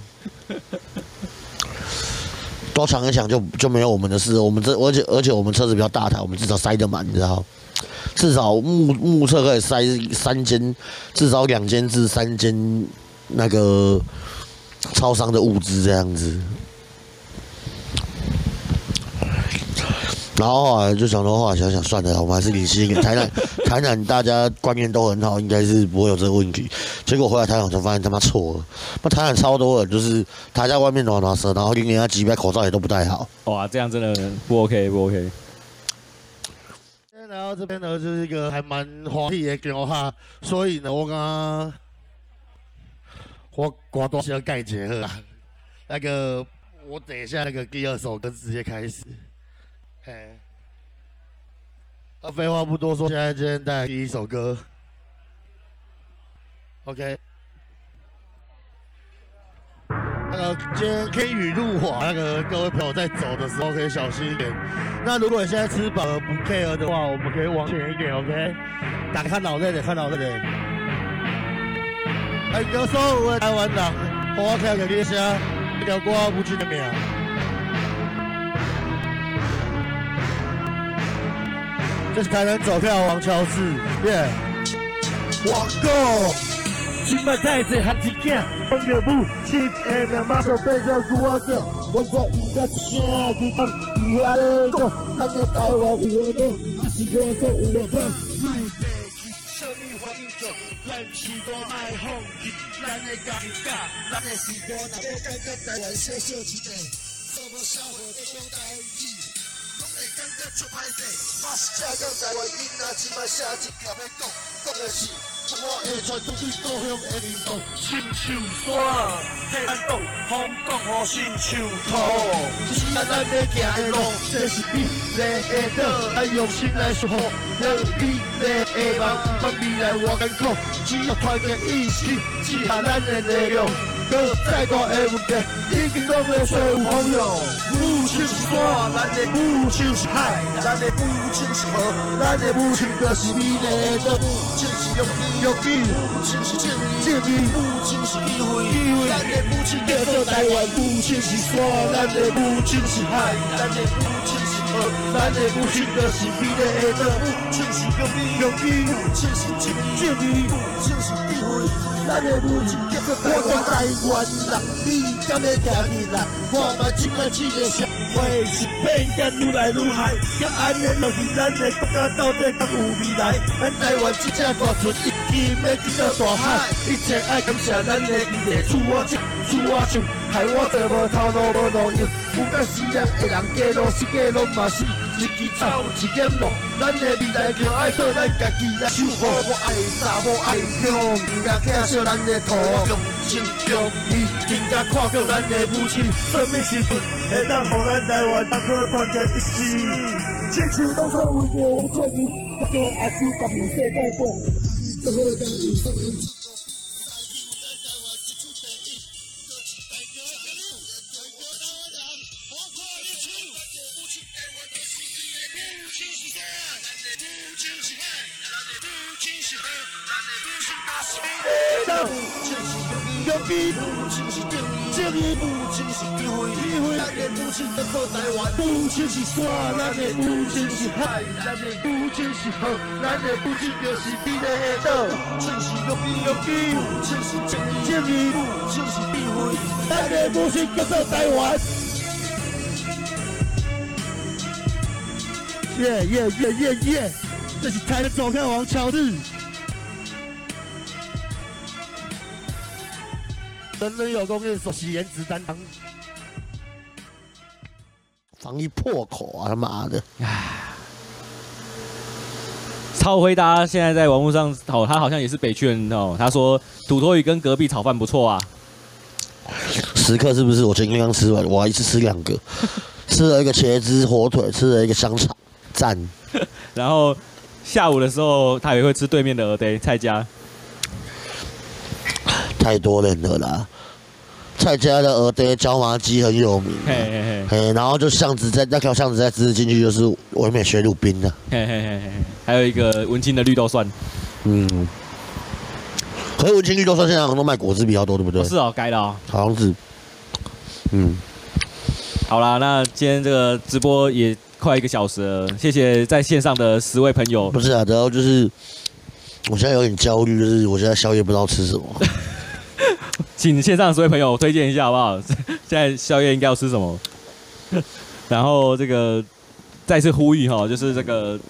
多抢一抢就没有我们的事。而且我们车子比较大台，我们至少塞得满，你知道。至少目测可以塞3间，至少2间至3间。那个超商的物资这样子， 然后后来就想说，后来想想算了，我们还是理性一点。台南大家观念都很好，应该是不会有这个问题。结果回来台南才发现他妈错了，那台南超多人就是他在外面暖舌，然后连人家几百口罩也都不戴好。 哇，这样真的不 OK 不 OK。 今天来到这边呢，就是一个还蛮欢喜的桥哈，所以呢，我歌多先盖结合啊，那个我等一下那个第二首歌直接开始。嘿，废话不多说，现在今天带来第一首歌 ，OK。那个今天天雨路滑，那个各位朋友在走的时候可以小心一点。那如果你现在吃饱了不 care 的话，我们可以往前一点 ，OK？ 大家看脑袋的，看脑袋的。哎，有所有的台湾人，我听着你声，这条歌不记得名。这是台南走跳王乔治，耶！我go。今麦太子喊一囝，放着舞，七下面马上变成我者。我在音乐声，去放地下的歌，咱的台湾有的歌，还是歌手有的歌。什么环境，咱时代卖放弃，咱的家己教，咱的时代若要改革台湾小小一个，什么社会在讲台语。会感觉出歹势，我是正港台湾囡仔，即摆写一条要讲的是我会传出去故乡的面孔。新手山，替咱讲，香港好新手土。只要咱要行的路，这是美丽的岛，咱用心来守护，让美丽的梦，把未来活艰苦。只要团结一起，记下咱的内容。搁再大的问题，已经拢会找有朋友。母亲是山，咱的母亲是海，咱的母亲是河，咱的母亲就是美丽的母亲是勇气，母亲是正义，母亲是机会，咱的母亲叫做台湾，母亲是山，咱的母亲是海，咱的母亲是河，咱的母亲就是美丽的母亲是勇气，母亲是正义，母亲是机会。咱的母亲叫做台湾人，你敢要行起来？看嘛，即摆这个社会是变甲愈来愈害，要安尼落去，咱的国家到底敢有未来？咱台湾这只大船已经要进到大海，一切爱感谢咱的兄弟，厝我种，厝我唱，害我做无头路无路用，有敢死人的人家路，世界拢嘛是。一支走一点路，咱的未来就爱靠咱家己来守护。我爱查某爱乡，也疼惜咱的土，用心用意，真正看到咱的母亲，什么时阵会当互咱台湾人可团结一致？亲像当初为着我做你，我叫阿叔甲你世界过，这好当有生命。勇气，母亲是正义，母亲是机会，咱的母亲叫做台湾，母亲是山，咱的母亲是海，咱的母亲是河，咱的母亲就是美丽的岛。母亲是勇气，母亲是正义，母亲是机会，咱的母亲叫做台湾。耶！这是台南走跳王乔治。人人有功，首席颜值担当，防疫破口啊！他妈的， 超回答现在在网络上哦，他好像也是北区人哦。他说土魠鱼跟隔壁炒饭不错啊。 10克是不是？我今天刚吃完，我还一次吃2个，吃了一个茄子火腿，吃了一个香肠，赞。 然后下午的时候，他也会吃对面的鹅呆蔡家。 太多人了啦！蔡家的鹅呆椒麻鸡很有名，嘿，然后就巷子在那条巷子再直进去就是唯美学鲁宾的， 还有一个文青的绿豆蒜， 可是文青绿豆蒜现在好像都卖果汁比较多，对不对？ 是哦，该的哦， 好像是， 好啦，那今天这个直播也快1个小时了，谢谢在线上的10位朋友。 不是啊，然后就是我现在有点焦虑，就是我现在宵夜不知道吃什么。 请线上10位朋友推荐一下好不好？现在宵夜应该要吃什么？然后这个再次呼吁哈，就是这个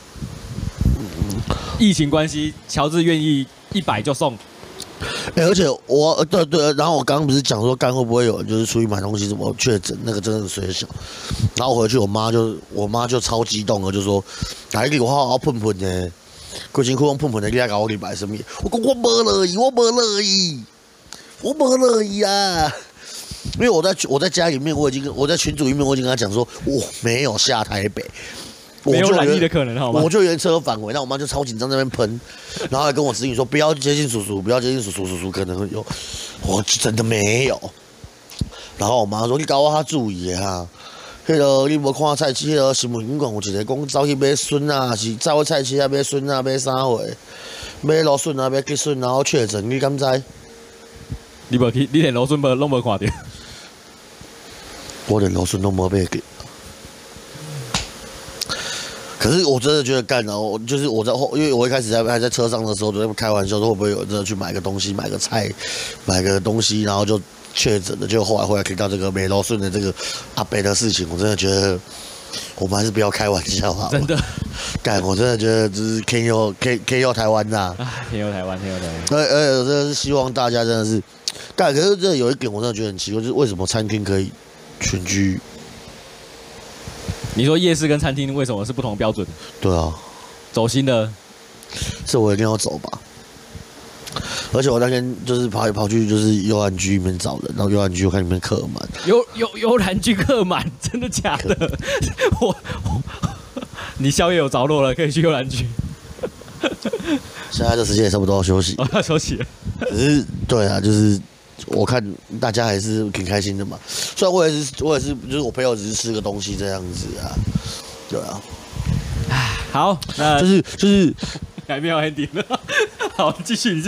疫情关系，乔治愿意100就送。 而且我对，然后我刚刚不是讲说干会不会有人就是出去买东西什么确诊，那个真的是水小。然后回去我妈就超激动了，就说：“来给我好好喷喷呢，规身躯用喷喷的，你来搞我买什么？”我讲我无乐意，我无乐意啊！因为我在家里面，我在群组里面我已经跟他讲说，我没有下台北。 没有染疫的可能，好吗？ 我就原车返回，那我妈就超紧张在那边喷，然后还跟我指引说不要接近叔叔，不要接近叔叔可能会有，我真的没有。然后我妈说你搞我较注意的哈，迄个你无看菜市迄个新闻警广有一个讲走去买笋啊，是走去菜市啊买笋啊买啥货，买芦笋啊买吉笋，然后确诊，你敢知？ 你无去，你连芦笋拢无看到？ 我连芦笋都没买过。可是我真的觉得干了，就是我在因为我一开始还在车上的时候，就在开玩笑说会不会有人去买个东西、买个菜、买个东西，然后就确诊了。结果后来听到这个美劳顺的这个阿伯的事情，我真的觉得我们还是不要开玩笑啊！ 真的， 干，我真的觉得这是 KO 台湾呐 ，KO 台湾。 而且我真的是希望大家真的是干，可是这有一点我真的觉得很奇怪，就是为什么餐厅可以群居？ 你说夜市跟餐厅为什么是不同的标准？ 对啊， 走心的， 这我一定要走吧。而且我那天就是跑去就是游览局里面找人，然后游览局我看里面客满， 游览局客满，真的假的？你宵夜有着落了，可以去游览局。 现在这时间也差不多要休息， 要休息了。 可是对啊，就是我看大家还是挺开心的嘛。虽然我也是，就是我朋友只是吃个东西这样子啊，对啊。 好，那就是还没有 ending 了。好，你继续。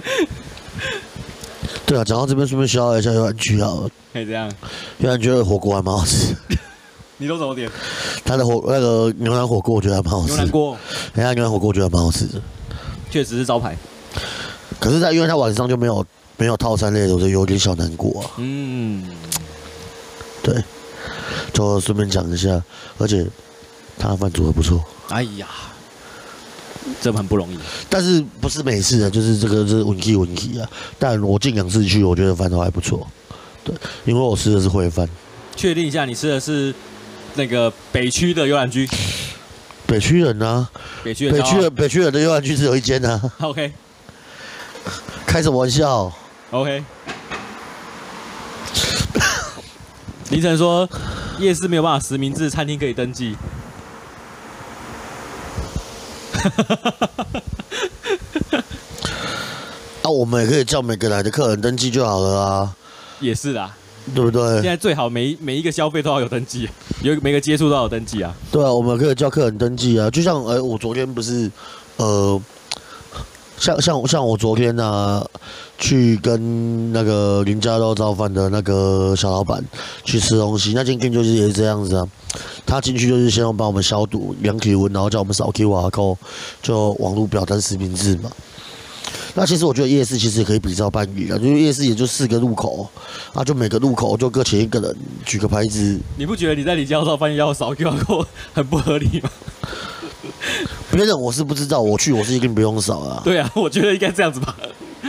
对啊，讲到这边顺便消耗一下游览区好了。 可以这样。 游览区的火锅还蛮好吃。 你都怎么点？ 他的那个牛腩火锅我觉得还蛮好吃。 牛腩锅。 人家牛腩火锅我觉得还蛮好吃的。 确实是招牌。 可是因为他晚上就没有套餐类的，我就有点小难过啊。对，就顺便讲一下，而且他的饭煮得不错。 哎呀，这很不容易。 但是不是每次的，就是这个是稳 key 啊。但我近2次去，我觉得饭都还不错。对，因为我吃的是烩饭。 确定一下，你吃的是那个北区的游览区？ 北区人啊，北区人的游览区只有一间啊。 OK。 开什么玩笑 ？OK。凌晨说夜市没有办法实名制，餐厅可以登记。 啊，我们也可以叫每个来的客人登记就好了啊。 也是啦， 对不对？ 现在最好每一个消费都要有登记，每个接触都要有登记啊。 对啊，我们可以叫客人登记啊。就像我昨天不是像我昨天啊，去跟那个林家肉燥饭的那个小老板去吃东西，那间店就是也是这样子啊。他进去就是先帮我们消毒量体温，然后叫我们扫 QR code， 就网络表单实名制嘛。那其实我觉得夜市其实也可以比照办理啊，就是夜市也就4个路口啊，就每个路口就各请一个人举个牌子。 你不觉得你在林家肉燥饭要扫 QR code 很不合理吗？ 别人我是不知道，我去我是一定不用扫啊。 对啊，我觉得应该这样子吧。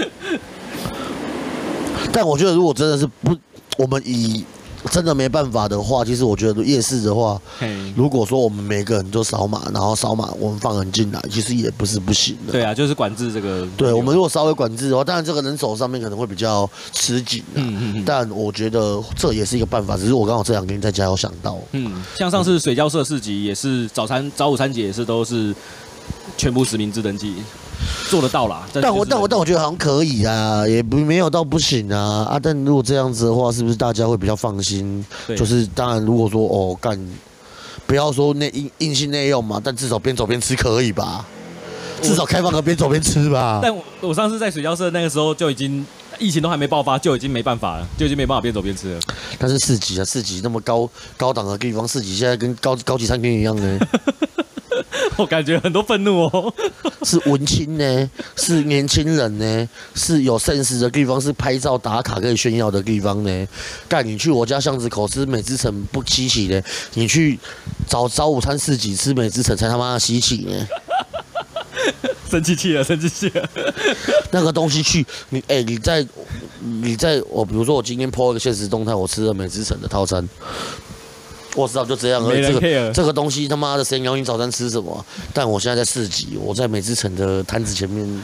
但我觉得如果真的是不，我们真的没办法的话，其实我觉得夜市的话，如果说我们每个人都扫码，然后扫码我们放人进来，其实也不是不行的。 对啊，就是管制这个。 对，我们如果稍微管制的话，当然这个人手上面可能会比较吃紧啊。但我觉得这也是一个办法，只是我刚好这2天在家有想到。 像上次水交社市集也是早午餐节也是都是全部实名制登记。做得到啦，但我觉得好像可以啊，也没有到不行啊。但如果这样子的话，是不是大家会比较放心？就是当然，如果说不要说硬性内用嘛，但至少边走边吃可以吧？至少开放个边走边吃吧。 但我上次在水交社那个时候就已经疫情都还没爆发，就已经没办法了，就已经没办法边走边吃了。 但是市集那么高档的地方，市集现在跟高级餐厅一样呢。 我感觉很多愤怒哦。 是文青呢，是年轻人呢，是有 sense 的地方，是拍照打卡可以炫耀的地方呢。干，你去我家巷子口吃美之城不稀奇呢，你去早午餐市集吃美之城才他妈的稀奇呢。 生气了。 那个东西去你在我比如说我今天 po 一个限时动态，我吃了美之城的套餐。我知道就这样而已。这个东西他妈的谁鸟你早餐吃什么？但我现在在市集，我在美之城的摊子前面，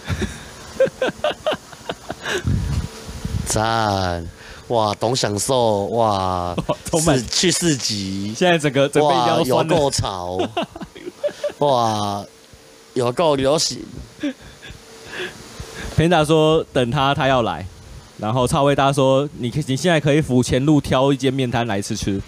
赞哇，懂享受哇，去市集， 现在整个哇有够潮，哇有够流行。 偏达说等他要来，然后超威大说你现在可以府前路挑一间面摊来吃。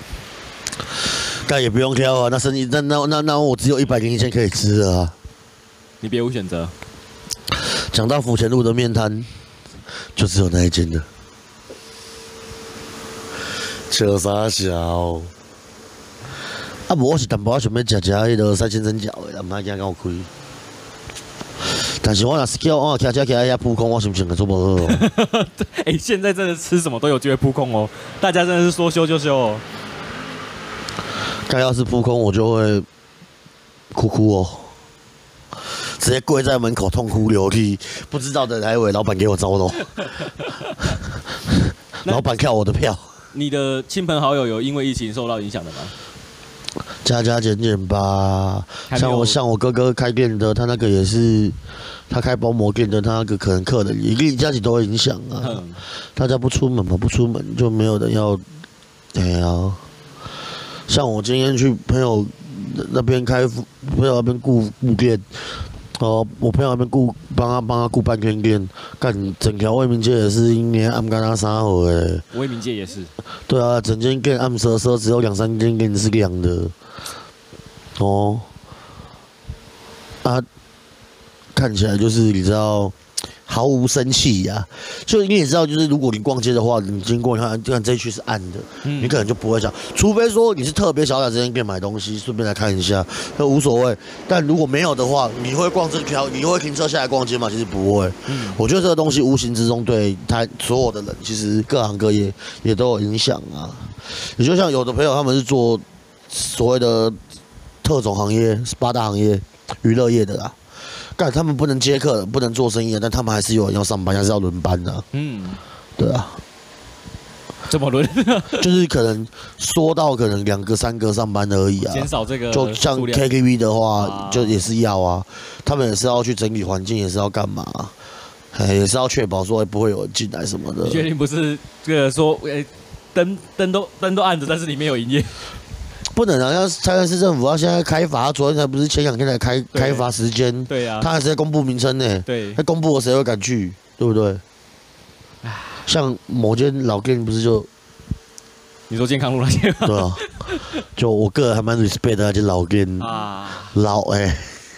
但也不用挑啊，那我只有101间可以吃了啊。 你别无选择。 讲到府前路的面摊，就只有那一间了。笑啥笑？啊，无我是淡薄仔想要食迄个三鲜蒸饺的，唔爱惊我开。但是我若是叫我骑车骑遐扑空，我是不是做无好？ 现在真的吃什么都有机会扑空哦，大家真的是说修就修哦。 但要是扑空，我就会哭哦，直接跪在门口痛哭流涕。不知道的还以为老板给我招喽，老板跳我的票。 你的亲朋好友有因为疫情受到影响的吗？ 加减减吧。像我哥哥开店的，他那个也是，他开包膜店的，他那个可能客人一定家庭都会影响啊。大家不出门嘛，不出门就没有人要，哎呀。像我今天去朋友那边朋友那边顾店，我朋友那边帮他顾半天店，干整条卫民街也是因年暗干他3号诶。 卫民街也是。对啊，整间店暗蛇只有2-3间店是亮的。哦。啊，看起来就是你知道。毫无生气呀，就你也知道，就是如果你逛街的话，你经过你看这一区是暗的，你可能就不会想，除非说你是特别想来这间店买东西，顺便来看一下，那无所谓。但如果没有的话，你会逛这条，你会停车下来逛街吗？其实不会。我觉得这个东西无形之中对他所有的人，其实各行各业也都有影响啊。也就像有的朋友他们是做所谓的特种行业、8大行业、娱乐业的啦。干，他们不能接客，不能做生意，但他们还是有人要上班，还是要轮班的。对啊， 怎么轮？ 就是可能说到可能2个3个上班而已啊， 减少这个。 就像 KTV 的话，就也是要啊，他们也是要去整理环境，也是要干嘛，也是要确保说不会有人进来什么的。 你确定不是这个说，灯都暗着，但是里面有营业？ 不能啊！像台南市政府，他现在开罚，昨天才不是前2天才开罚时间， 对啊， 他还是在公布名称呢。 对， 他公布了谁会敢去，对不对？像某间老店不是就， 你说健康路那间？ 对啊，就我个人还蛮 respect 那间老店啊，老哎，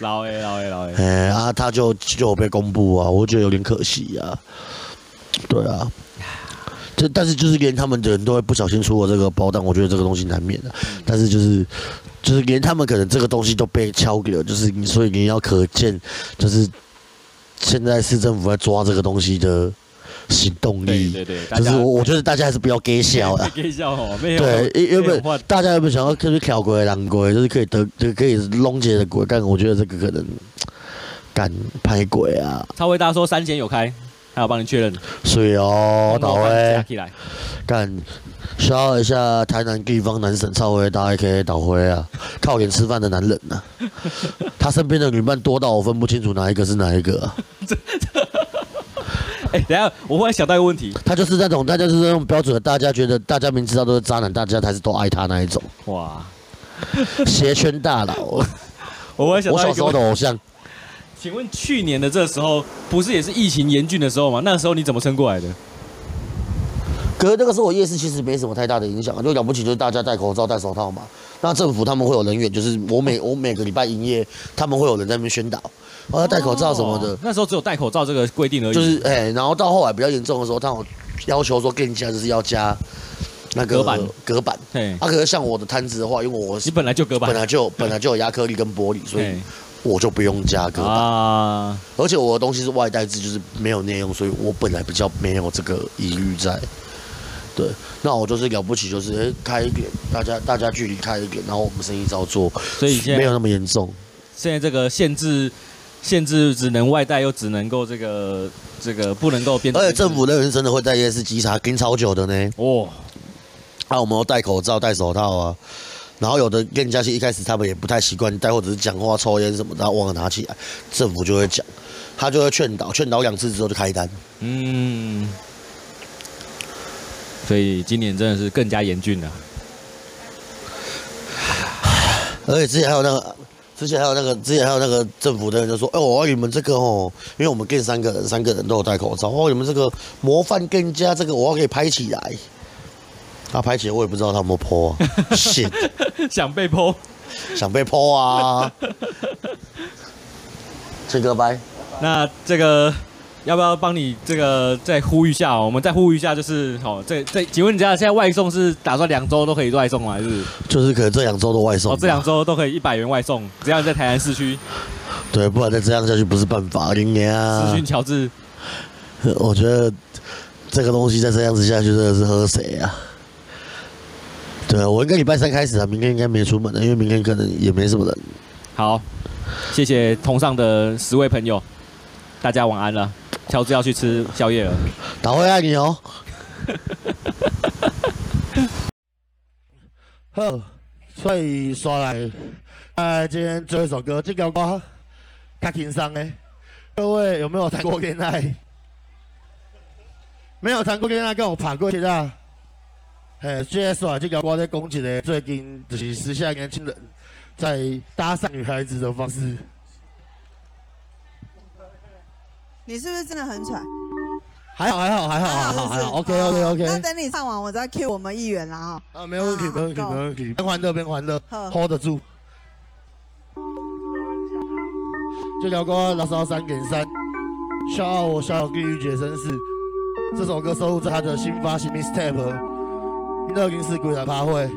他就有被公布啊，我觉得有点可惜啊，对啊。但是就是连他们的人都会不小心出了这个包单，我觉得这个东西难免的。但是就是连他们可能这个东西都被敲给了，就是所以你要可见，就是现在市政府在抓这个东西的行动力。对，就是我觉得大家还是不要给笑啦。 给笑哦，没有。 对，因为大家有没有想要特别挑鬼、狼鬼，就是可以弄起的鬼，但我觉得这个可能敢拍鬼啊。 超伟大说3间有开。还有帮你确认， 水哦，导灰，干，需要一下台南地方男神超伟大 AK 导灰啊，靠脸吃饭的男人啊，他身边的女伴多到我分不清楚哪一个是哪一个啊。 等一下，我忽然想到一个问题， 他就是那种标准的，大家觉得大家明知道都是渣男，大家还是都爱他那一种。哇，鞋圈大佬，我小时候的偶像。 请问去年的这时候，不是也是疫情严峻的时候吗？那时候你怎么撑过来的？ 可是那个时候我夜市其实没什么太大的影响，就了不起就是大家戴口罩、戴手套嘛。那政府他们会有人员，就是我每个礼拜营业，他们会有人在那边宣导，要戴口罩什么的。 那时候只有戴口罩这个规定而已。 就是然后到后来比较严重的时候，他有要求说店家就是要加那个隔板。可是像我的摊子的话，因为你本来就隔板， 本来就有亚克力跟玻璃，所以我就不用加隔板。而且我的东西是外带制，就是没有内用，所以我本来比较没有这个疑虑在。对，那我就是了不起，就是开一点，大家距离开一点，然后我们生意照做， 所以现在没有那么严重。 现在这个限制只能外带，又只能够这个不能够变。 而且政府的人真的会在夜市稽查，盯超久的呢。我们要戴口罩、戴手套啊。然后有的店家一开始他们也不太习惯戴，或者是讲话、抽烟什么的，忘了拿起来，政府就会讲，他就会劝导2次之后就开单。 所以今年真的是更加严峻了。 而且之前还有那个政府的人就说：“我你们这个哦，因为我们店3个人都有戴口罩，你们这个模范店家这个我要给拍起来。”他拍起来我也不知道他有没有 po 啊，shit， 想被 po 啊。这个拜， 那这个。要不要帮你这个再呼吁一下？我们再呼吁一下，就是请问你家现在外送是打算2周都可以外送吗？还是？就是可能这2周都外送。 这2周都可以100元外送，只要你在台南市区。 对，不然再这样下去不是办法。今年啊， 资讯乔治， 我觉得这个东西再这样子下去真的是喝谁啊？对啊，我应该礼拜3开始啊，明天应该没出门的，因为明天可能也没什么人。 好，谢谢同上的10位朋友，大家晚安了。乔治要去吃宵夜了， 打回爱你哦。好，所以刷来，今天最后一首歌，这条歌较轻松的。各位有没有谈过恋爱？没有谈过恋爱，跟我爬过去啊。现在刷这条歌在讲一个最近就是时下年轻人在搭讪女孩子的方式。 你是不是真的很喘？ 还好 ，OK。 那等你唱完，我再 cue 我们议员啦哈。 没问题。边欢乐 ，hold 得住。这条歌那时候3点3，笑傲我小地狱解生事。这首歌收录在他的新发行 mixtape， 2004鬼来趴会。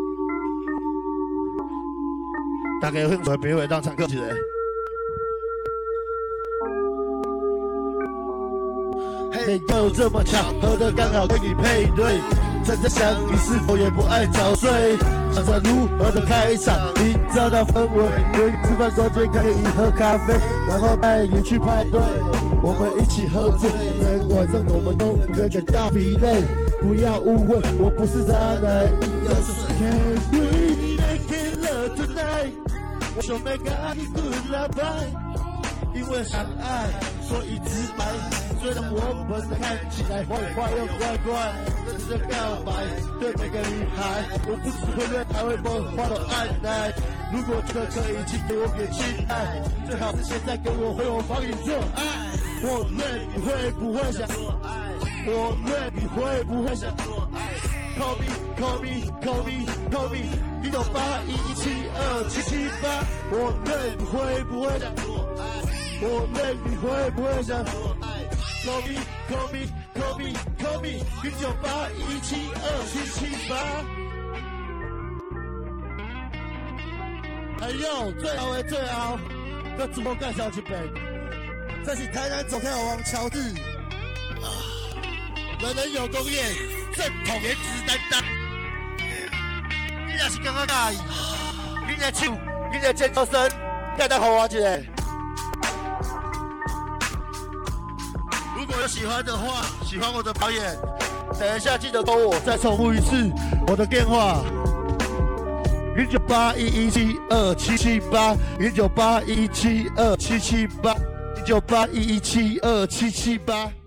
大家有兴趣的朋友当参考一下。嘿，就这么巧，合得刚好跟你配对。正在想你是否也不爱早睡，想着如何的开场，营造到氛围。吃饭中间可以喝咖啡，然后带你去派对，我们一起喝醉。晚上我们都有点大疲累，不要误会，我不是渣男。Can we make it love tonight？ 我想每个爱你 good luck， 因为相爱，所以直白。虽然我们看起来坏坏又怪怪，这是告白，对每个女孩，我不只会恋，还会梦话到爱爱。如果这个可以，请给我点亲爱，最好是现在给我回我房里做爱。我累，你会不会想做爱？我累，你会不会想做爱 ？Call me， 19811727778。我累，你会不会想做爱？我累，你会不会想做爱？ Call me， 19811727778。哎呦，最后的最后，要自我介绍一遍，这是台南走跳王乔治，人人有功业，正统颜值担当。你若是感觉介意，你的手，你的健身，带带给我一下。 如果有喜欢的话，喜欢我的表演，等一下记得勾我。再重复一次我的电话：19811727778 19811727778 19811727778。